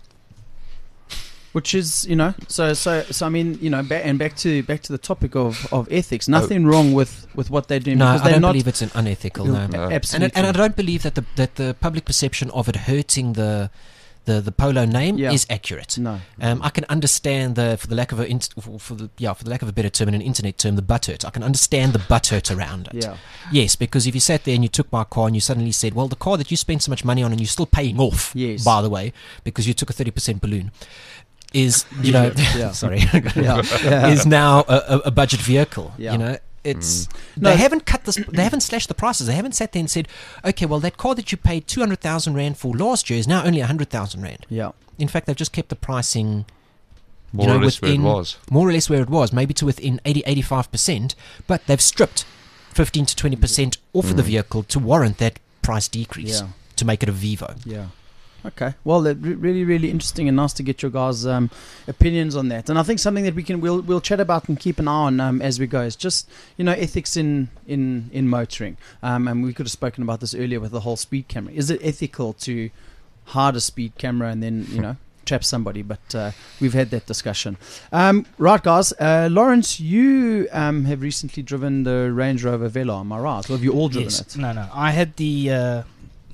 Which is, you know, so so so I mean, you know, ba- and back to back to the topic of, of ethics. Nothing wrong with, with what they're doing No, because I they're don't not believe it's an unethical. No. No. And, absolutely. it, and I don't believe that the that the public perception of it hurting the the, the Polo name Yeah. is accurate. no. Um, I can understand the, for the lack of a int- for for the yeah for the lack of a better term, in an internet term, the butt hurt. I can understand the butt hurt around it. Yeah. Yes, because if you sat there and you took my car and you suddenly said, well, the car that you spent so much money on and you're still paying off, Yes. by the way, because you took a thirty percent balloon, is, you know, Yeah. sorry, Yeah. yeah. is now a, a, a budget vehicle. Yeah. You know, it's No. they haven't cut this. They haven't slashed the prices. They haven't sat there and said, okay, well, that car that you paid two hundred thousand rand for last year is now only a hundred thousand rand. yeah. In fact, they've just kept the pricing More know, or less where it within- was. more or less where it was, maybe to within eighty, eighty-five percent, but they've stripped fifteen to twenty percent off of the vehicle to warrant that price decrease Yeah. to make it a Vivo. Yeah. Okay. Well, that re- really, really interesting and nice to get your guys' um, opinions on that. And I think something that we can we'll we'll chat about and keep an eye on um, as we go is just, you know, ethics in in in motoring. Um, and we could have spoken about this earlier with the whole speed camera. Is it ethical to hide a speed camera and then, you know, trap somebody? But uh, we've had that discussion. Um, right, guys. Uh, Lawrence, you um, have recently driven the Range Rover Velar. Am I right? Or have you all driven Yes. it? No, no. I had the uh,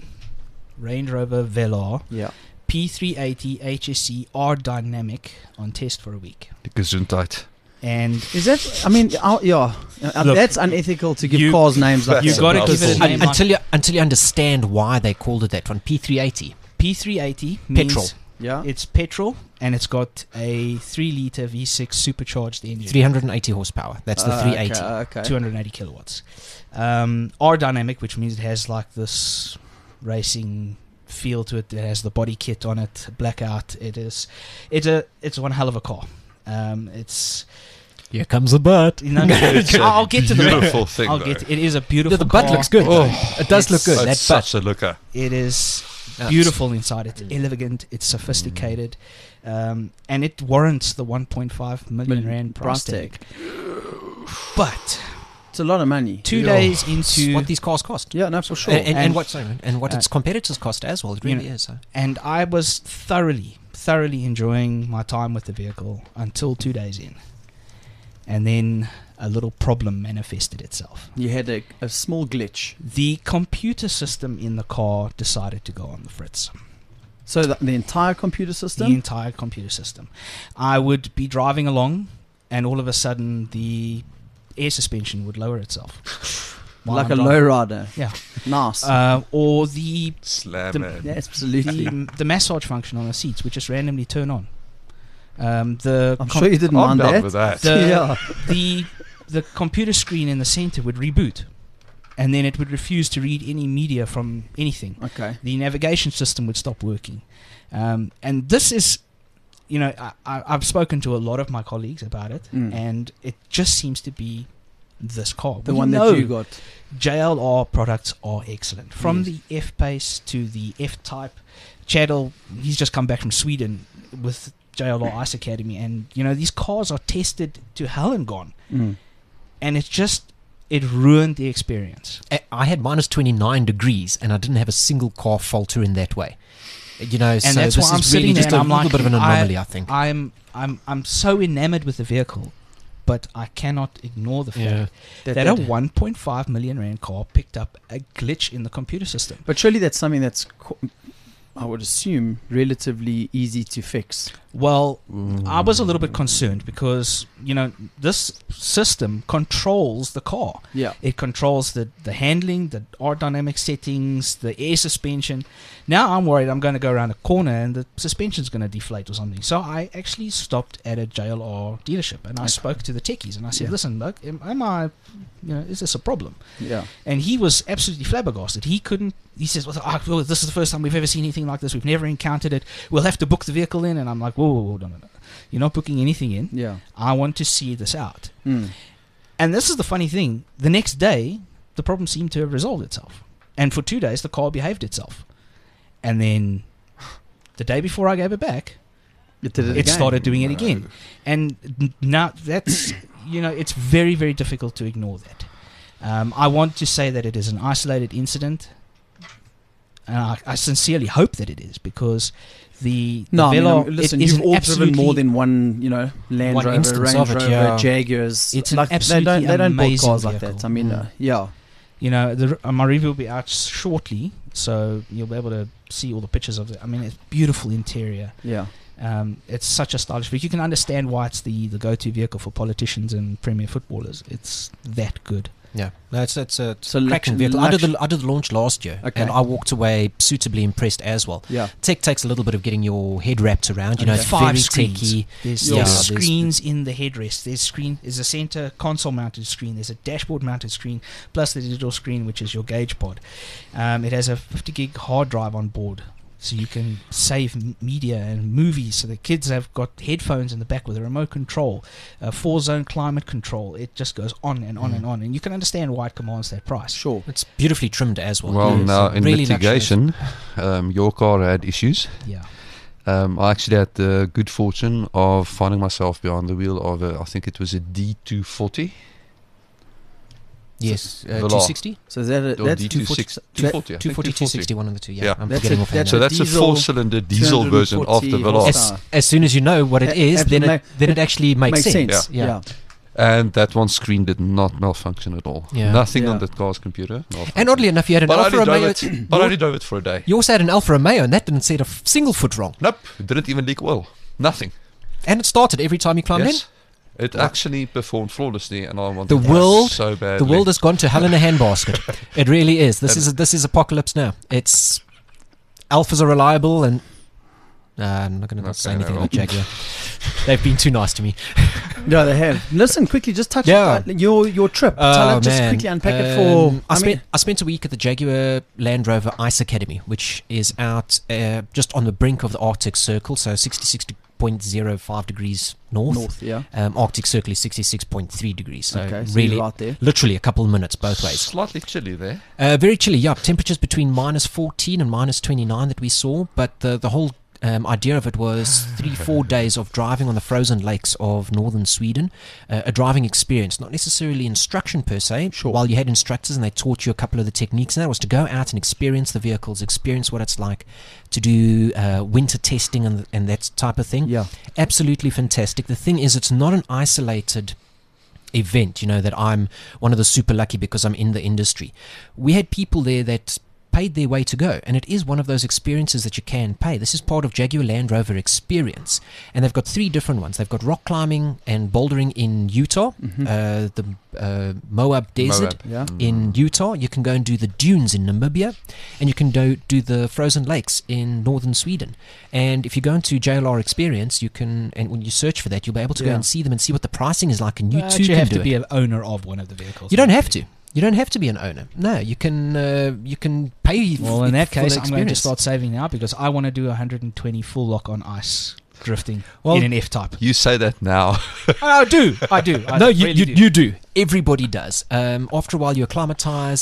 Range Rover Velar Yeah. P three eighty H S C R Dynamic on test for a week. Gesundheit. And Is that? I mean, uh, yeah, uh, Look, that's unethical to give you- cars names like you that. got to That's give it a awful. name Un- like until you until you understand why they called it that one, P three eighty. P three eighty means Petrol. Yeah. it's petrol, and it's got a three liter V six supercharged engine, three hundred eighty horsepower. That's the Uh, three eighty. Okay. okay. two hundred eighty kilowatts. Um, R Dynamic, which means it has like this racing feel to it. It has the body kit on it, blackout. It is, it's a, it's one hell of a car. Um, it's, Here comes the butt. you know, It's a I'll get to the beautiful thing, I'll though. get. It is a beautiful. Yeah, the butt car. looks good. Oh, though. It does look it's- good. That That's butt. such a looker. It is That's- beautiful inside. It's elegant. It's sophisticated, um, and it warrants the one point five million Million rand price price tag. But It's a lot of money. two Yeah. days It's into what these cars cost. Yeah, no, for sure. And, and, and And- what sorry, and what uh, its competitors cost as well. It you really know, is. So. and I was thoroughly, thoroughly enjoying my time with the vehicle until two days in, and then a little problem manifested itself. You had a, a small glitch. The computer system in the car decided to go on the fritz. So the, the entire computer system. The entire computer system. I would be driving along, and all of a sudden the air suspension would lower itself. while like I'm a driving. lowrider. Yeah. Nice. Uh, or the Slam The- it. yeah, absolutely. the, the massage function on the seats would just randomly turn on. Um, the I'm com- sure you didn't I'm mind down that. with that. The, Yeah. the the computer screen in the center would reboot, and then it would refuse to read any media from anything. Okay. The navigation system would stop working, um, and this is, you know, I, I, I've spoken to a lot of my colleagues about it, Mm. and it just seems to be this car. The We one know that you got. J L R products are excellent, from Yes. the F Pace to the F Type. Chadel, he's just come back from Sweden with J L R Ice Academy, and you know these cars are tested to hell and gone. Mm. And it's just it ruined the experience. I- I had minus twenty-nine degrees, and I didn't have a single car falter in that way. You know, And so that's this why I'm is sitting really there just and a I'm little like, bit of an I- anomaly, I, think. I'm I'm I'm so enamored with the vehicle, but I cannot ignore the fact Yeah. That- that, that- a one point five million rand car picked up a glitch in the computer system. But surely that's something that's, co- I would assume, relatively easy to fix. Well, I was a little bit concerned because, you know, this system controls the car. Yeah. It controls the, the handling, the aerodynamic settings, the air suspension. Now I'm worried I'm going to go around a corner and the suspension's going to deflate or something. So I actually stopped at a J L R dealership and I Okay. spoke to the techies and I said, Yeah. listen, look, am, am I, you know, is this a problem? Yeah. And he was absolutely flabbergasted. He couldn't. He says, well, oh, well, this is the first time we've ever seen anything like this. We've never encountered it. We'll have to book the vehicle in. And I'm like, whoa, whoa, whoa, no, no, no. You're not booking anything in. Yeah. I want to see this out. Mm. And this is the funny thing. The next day, the problem seemed to have resolved itself. And for two days, the car behaved itself. And then the day before I gave it back, It did it, it again. started doing it again. And n- now that's, you know, it's very, very difficult to ignore that. Um, I want to say that it is an isolated incident. And I, I sincerely hope that it is because the, the No, I mean, Velar, um, listen, it is you've an all driven more absolutely- than one, you know, Land One Rover, instance Range of it, Rover, yeah. Jaguars. It's an like, they absolutely don't, they don't build amazing cars like vehicle. that. I mean, Mm. uh, yeah. You know, the, uh, my review will be out shortly, so you'll be able to see all the pictures of it. I mean, it's beautiful interior. Yeah. Um, it's such a stylish vehicle. You can understand why it's the, the go-to vehicle for politicians and premier footballers. It's that good. Yeah, no, it's it's a So cracking lux- vehicle. I did, lux- the, I did the launch last year, Okay. and I walked away suitably impressed as well. Yeah. Tech takes a little bit of getting your head wrapped around. You know, Okay. it's Five very screens. techy. There's, Yeah, there's there's- screens in the headrest. There's screen. There's a center console-mounted screen. There's a dashboard-mounted screen, plus the digital screen, which is your gauge pod. Um, it has a fifty gig hard drive on board, so you can save m- media and movies. So the kids have got headphones in the back with a remote control, uh, four-zone climate control. It just goes on and on Mm. and on, and you can understand why it commands that price. Sure. It's beautifully trimmed as well. Well, It's now a in really luxurious. mitigation, um, your car had issues. Yeah. Um, I actually had the good fortune of finding myself behind the wheel of a, I think it was a D two forty. Yes, uh, Velar. two sixty, So is that a, Or that's D two sixty, that- two forty, I think two forty, two sixty, one of the two. Yeah, Yeah. I'm That's forgetting a- offhand. that's So a that's a diesel four-cylinder diesel version of the two Velar. horsepower. As, as soon as you know what it A- is, then ma- it, then it actually makes, Makes sense. sense. Yeah. Yeah. And that one screen did not malfunction at all. Yeah. Nothing Yeah. on that car's computer. malfunctioned. And oddly enough, you had an but I Alfa only Romeo. drove it. But I only drove it for a day. You also had an Alfa Romeo, and that didn't set a f- single foot wrong. Nope, it didn't even leak oil. Nothing. And it started every time you climbed Yes. It actually performed flawlessly, and I wanted The it world- so in. badly. The world has gone to hell in a handbasket. It really is. This is this is apocalypse now. It's Alphas are reliable, and uh, I'm not going to Okay, say anything no. about Jaguar. They've been too nice to me. No, they have. Listen, quickly, just touch Yeah. on your your trip. Tell us, just quickly unpack it for. Um, I, I spent mean, I spent a week at the Jaguar Land Rover Ice Academy, which is out uh, just on the brink of the Arctic Circle, so sixty-six point zero five degrees north. north, yeah. Um, Arctic Circle is sixty-six point three degrees, so okay, so really, you're right there. literally a couple of minutes both ways. Slightly chilly there. Uh, very chilly, yeah. Temperatures between minus fourteen and minus twenty-nine that we saw, but the, the whole um, idea of it was three, four days of driving on the frozen lakes of northern Sweden. Uh, a driving experience, not necessarily instruction per se. Sure. While you had instructors and they taught you a couple of the techniques, and that was to go out and experience the vehicles, experience what it's like to do uh, winter testing and, and that type of thing. Yeah. Absolutely fantastic. The thing is, it's not an isolated event, you know, that I'm one of the super lucky because I'm in the industry. We had people there that paid their way to go, and it is one of those experiences that you can pay. This is part of Jaguar Land Rover Experience, and they've got three different ones. They've got rock climbing and bouldering in Utah, Mhm. uh, the uh, Moab Desert Moab. Yeah. Mm. in Utah. You can go and do the dunes in Namibia, and you can do, do the frozen lakes in northern Sweden. And if you go into J L R Experience, you can, and when you search for that, you'll be able to go Yeah. and see them and see what the pricing is like, and you But too you can have do to it. be an owner of one of the vehicles. You don't have to. You don't have to be an owner. No, you can. Uh, you can pay. Well, f- in that for the case, I'm going to experience. start saving now because I want to do one hundred twenty full lock on ice drifting Well- in an F-Type. You say that now. I do. I do. I no, you, really you, do. you do. Everybody does. Um, after a while, you acclimatize.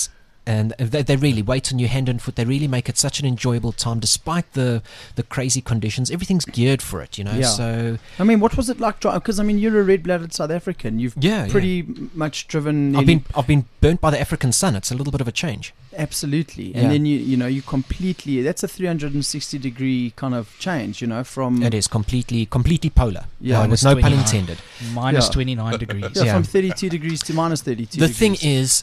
And they, they really wait on you hand and foot. They really make it such an enjoyable time, despite the the crazy conditions. Everything's geared for it, you know. Yeah. So I mean, what was it like? Because I mean, you're a red-blooded South African. You've yeah, pretty yeah. much driven. I've nearly- been I've been burnt by the African sun. It's a little bit of a change. absolutely, Yeah. and then you you know you completely. That's a three hundred sixty degree kind of change. You know, from It is completely completely polar. Yeah. uh, with no pun twenty-nine. intended. Minus Yeah. twenty-nine degrees. yeah, yeah. from thirty-two degrees to minus thirty-two. The degrees. thing is,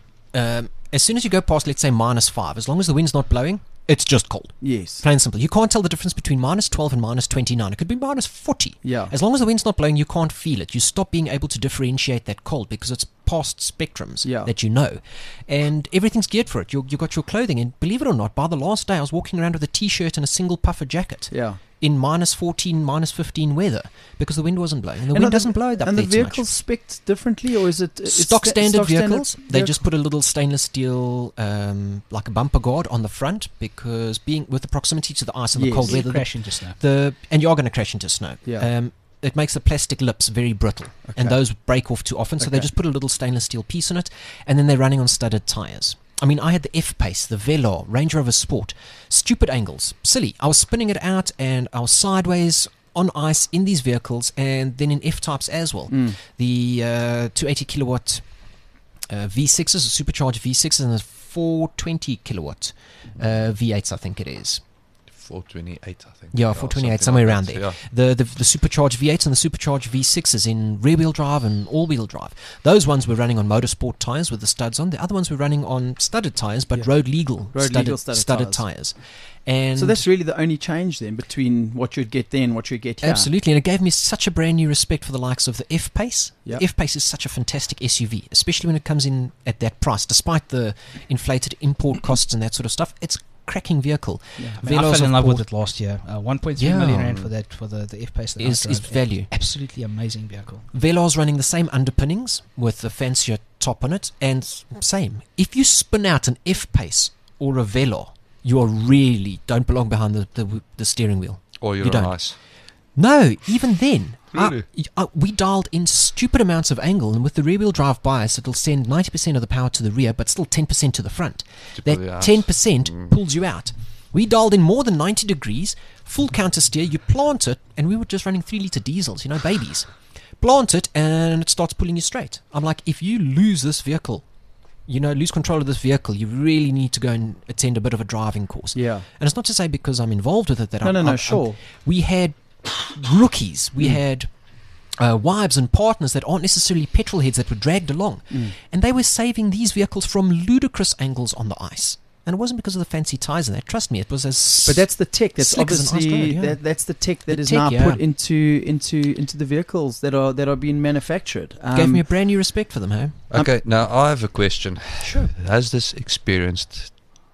um, as soon as you go past, let's say minus five, as long as the wind's not blowing, it's just cold. yes, Plain and simple. You can't tell the difference between minus twelve and minus twenty-nine. It could be minus forty. yeah, As long as the wind's not blowing, you can't feel it. You stop being able to differentiate that cold because it's past spectrums Yeah. that you know. And everything's geared for it. You you got your clothing. And believe it or not, by the last day, I was walking around with a T-shirt and a single puffer jacket yeah. in minus fourteen, minus fifteen weather because the wind wasn't blowing. And the And are wind the- doesn't blow that And the there too much. vehicles spec'd differently, or is it it's Stock sta- standard stock vehicles. They vehicle- just put a little stainless steel, um, like a bumper guard on the front because being with the proximity to the ice and Yes. the cold You weather, the, crash into snow. the and you are going to crash into snow. Yeah. Um, it makes the plastic lips very brittle, and Okay. those break off too often. So they Okay. just put a little stainless steel piece on it, and then they're running on studded tires. I mean, I had the F-Pace, the Velar, Range Rover Sport, stupid angles, silly. I was spinning it out, and I was sideways on ice in these vehicles, and then in F-types as well. Mm. The uh, two hundred eighty kilowatt uh, V sixes, the supercharged V sixes, and the four hundred twenty kilowatt uh, V eights, I think it is. four twenty-eight, I think. Yeah, Or four twenty-eight, something somewhere like around that, there. Yeah. The, the the supercharged V eights and the supercharged V sixes in rear-wheel drive and all-wheel drive. Those ones were running on motorsport tyres with the studs on. The other ones were running on studded tyres, but Yeah. road-legal Road studded, legal studded studded tyres. tyres. And So that's really the only change then between what you'd get then and what you'd get here. absolutely, and it gave me such a brand new respect for the likes of the F-Pace. Yep. The F-Pace is such a fantastic S U V, especially when it comes in at that price. Despite the inflated import costs and that sort of stuff, it's a cracking vehicle. Yeah. I, mean, I Velos, fell in of love with course, it last year. Uh, one point three Yeah. million rand for that for the, the F-Pace that Is- I is drove. value. Absolutely amazing vehicle. Velar's running the same underpinnings with the fancier top on it, and s- same. If you spin out an F-Pace or a Velar, you are really don't belong behind the, the, the steering wheel. Or you're You on don't. ice. No, even then. Really? I, I, we dialed in stupid amounts of angle, and with the rear-wheel drive bias, it'll send ninety percent of the power to the rear, but still ten percent to the front. To pull you That out. ten percent Mm. pulls you out. We dialed in more than ninety degrees, full counter steer, you plant it, and we were just running three litre diesels, you know, babies. Plant it, and it starts pulling you straight. I'm like, if you lose this vehicle, you know, lose control of this vehicle, you really need to go and attend a bit of a driving course. Yeah. And it's not to say because I'm involved with it that No, I'm, no, no, I'm- sure. I'm- we had rookies, we Mm. had uh, wives and partners that aren't necessarily petrol heads that were dragged along, Mm. and they were saving these vehicles from ludicrous angles on the ice. And it wasn't because of the fancy tyres and that. Trust me, it was as. But that's the tech. That's Slick as an ice obviously road, yeah. that, that's the tech that The is tech, now yeah. put into into into the vehicles that are that are being manufactured. Um, gave me a brand new respect for them, hey? Um, Okay, now I have a question. Sure. Has this experience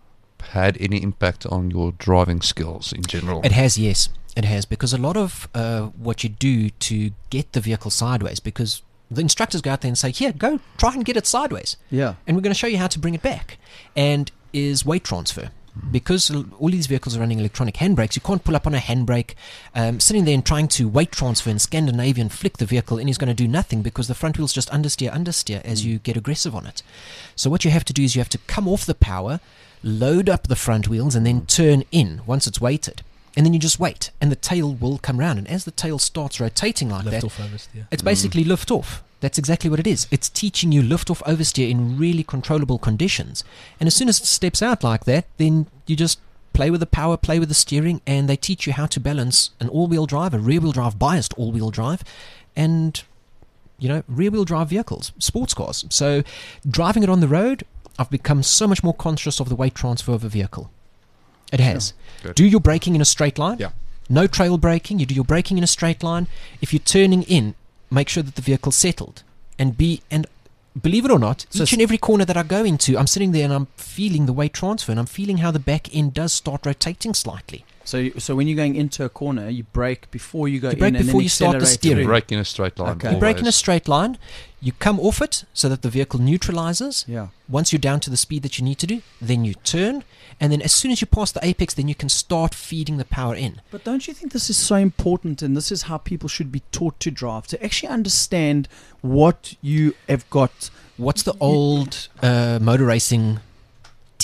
had any impact on your driving skills in general? It has, yes. It has, because a lot of uh, what you do to get the vehicle sideways, because the instructors go out there and say, here, go try and get it sideways. yeah. And we're going to show you how to bring it back. And is weight transfer. Because l- all these vehicles are running electronic handbrakes, you can't pull up on a handbrake, um, sitting there and trying to weight transfer in Scandinavian flick the vehicle, and he's going to do nothing because the front wheels just understeer, understeer as you get aggressive on it. So what you have to do is you have to come off the power, load up the front wheels, and then turn in once it's weighted. And then you just wait, and the tail will come round. And as the tail starts rotating like Lift that, off oversteer. it's basically lift off. That's exactly what it is. It's teaching you lift off oversteer in really controllable conditions. And as soon as it steps out like that, then you just play with the power, play with the steering, and they teach you how to balance an all-wheel drive, a rear-wheel drive biased all-wheel drive, and, you know, rear-wheel drive vehicles, sports cars. So driving it on the road, I've become so much more conscious of the weight transfer of a vehicle. It has. Good. Do your braking in a straight line. Yeah. No trail braking. You do your braking in a straight line. If you're turning in, make sure that the vehicle's settled. And be and believe it or not, So each s- and every corner that I go into, I'm sitting there and I'm feeling the weight transfer, and I'm feeling how the back end does start rotating slightly. So you- so when you're going into a corner, you brake before you go You brake in, and before then you start the accelerate steering. through. Brake in a straight line. Okay. You brake in a always. straight line. You come off it so that the vehicle neutralizes. Yeah. Once you're down to the speed that you need to do, then you turn, and then as soon as you pass the apex, then you can start feeding the power in. But don't you think this is so important, and this is how people should be taught to drive, to actually understand what you have got? What's the old uh, motor racing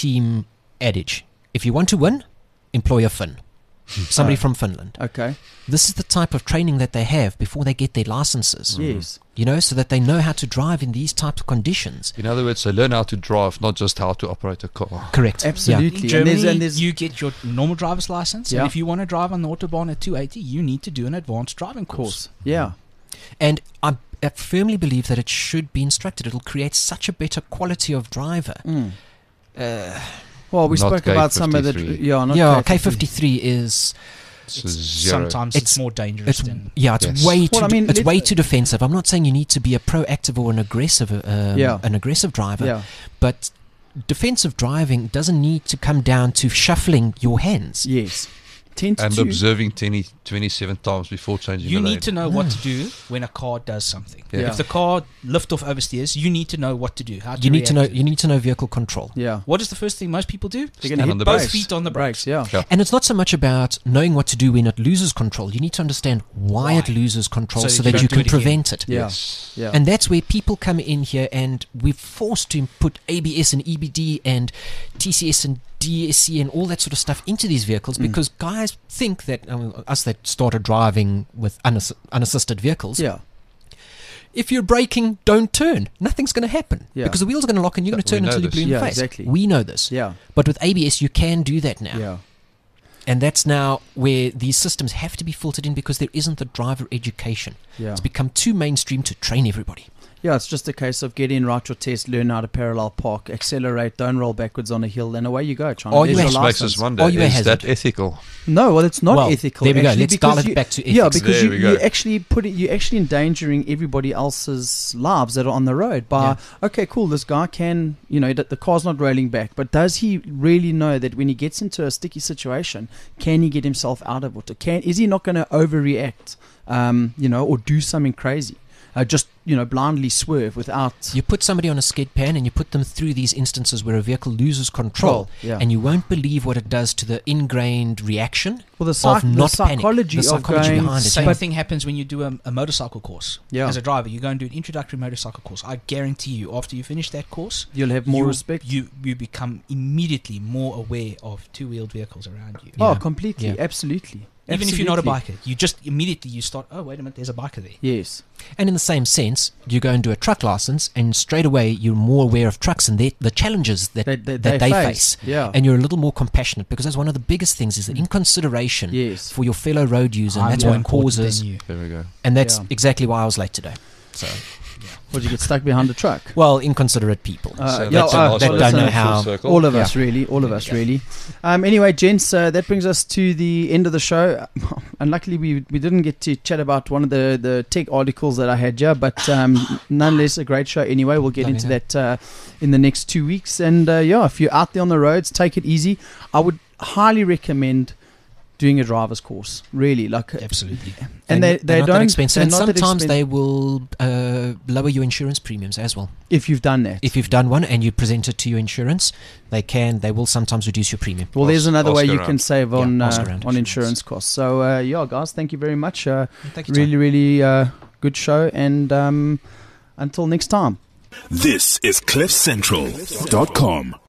team adage: if you want to win, employ a Finn, somebody Oh. from Finland. Okay. This is the type of training that they have before they get their licenses. Yes. You know, so that they know how to drive in these types of conditions. In other words, they learn how to drive, not just how to operate a car. Correct. Absolutely. In And Germany, there's- and there's- you get your normal driver's license, Yeah. and if you want to drive on the Autobahn at two eighty, you need to do an advanced driving Of course. course. Yeah. And I, I firmly believe that it should be instructed. It'll create such a better quality of driver. Mm. Uh, Well, we Not spoke about some of the. K fifty-three. Yeah, not yeah, K K fifty-three. fifty-three is It's a zero. Sometimes it's, It's- more dangerous it's than. yeah, it's Yes. way too Well, I mean, it's let- way too defensive. I'm not saying you need to be a proactive or an aggressive um, Yeah. an aggressive driver, Yeah. but defensive driving doesn't need to come down to shuffling your hands. Yes. Ten to And two. observing twenty, twenty-seven times before changing You the need lane. to know what to do when a car does something. Yeah. If the car lift off oversteers, you need to know what to do. How to You need to know react you need to know vehicle control. Yeah. What is the first thing most people do? They're Stand gonna on hit the both brakes. feet on the brakes. Yeah. Yeah. And it's not so much about knowing what to do when it loses control. You need to understand why, Why? it loses control So so, that you that you don't do can it again. prevent it. Yeah. Yes. Yeah. And that's where people come in here, and we're forced to put A B S and E B D and T C S and D S C and all that sort of stuff into these vehicles Mm. because guys think that, um, us that started driving with unass- unassisted vehicles, yeah. if you're braking, don't turn. Nothing's going to happen Yeah. because the wheels are going to lock and you're going to We turn know until you're this. blue in Yeah, the face. exactly. We know this. Yeah. But with A B S, you can do that now. Yeah. And that's now where these systems have to be filtered in because there isn't the driver education. Yeah. It's become too mainstream to train everybody. Yeah, it's just a case of get in, write your test, learn how to parallel park, accelerate, don't roll backwards on a hill, and away you go. Trying Are to you there's a- your Which makes license. us wonder, Are you a is that hazard? ethical? No, well, it's not Well, ethical. there we go. actually, Let's because dial it you- back to Yeah, ethics. because There you, we you go. actually put it, you're actually endangering everybody else's lives that are on the road by, okay, cool, this guy can, you know, that the car's not rolling back, but does he really know that when he gets into a sticky situation, can he get himself out of it? Or can is he not going to overreact, um, you know, or do something crazy? Uh, just, you know, blindly swerve without You put somebody on a skid pan and you put them through these instances where a vehicle loses control, Yeah. and you won't believe what it does to the ingrained reaction. well, the, psych- of not the panic. psychology, The psychology of going, behind it. Same But- thing happens when you do a, a motorcycle course. Yeah. As a driver, you go and do an introductory motorcycle course. I guarantee you, after you finish that course, you'll have more you, respect. You you become immediately more aware of two-wheeled vehicles around you. Oh, Yeah. completely, Yeah. absolutely. Even if you're not a Absolutely. biker, you just immediately you start. Oh, wait a minute, there's a biker there. Yes. And in the same sense, you go and do a truck license, and straight away you're more aware of trucks and their, the challenges that, They, they, that they, face. Yeah. And you're a little more compassionate because that's one of the biggest things is that in consideration yes. for your fellow road user, and I'm that's more what important causes. than you. There we go. And that's Yeah. exactly why I was late today. So, Would you get stuck behind a truck? well, inconsiderate people. Uh, So yeah, that's a uh, nice that way don't to know full how- circle. All of Yeah. us, really. All of There us, we go. really. Um, anyway, gents, uh, that brings us to the end of the show. Unluckily, we we didn't get to chat about one of the, the tech articles that I had here, but um, nonetheless, a great show anyway. We'll get Lovely, into yeah. that uh, in the next two weeks. And uh, yeah, if you're out there on the roads, take it easy. I would highly recommend doing a driver's course, really. Like, Absolutely. and they, They're they not don't. that expensive, they're and not that sometimes expen- they will uh, lower your insurance premiums as well. if you've done that. If you've done one and you present it to your insurance, they can, they will sometimes reduce your premium. Well, there's Ask- another way ask you around. can save Yeah, on ask uh, around on insurance. insurance costs. So uh, yeah, guys, thank you very much. Uh, Thank you, really, really uh, good show, and um, until next time. This is cliff central dot com.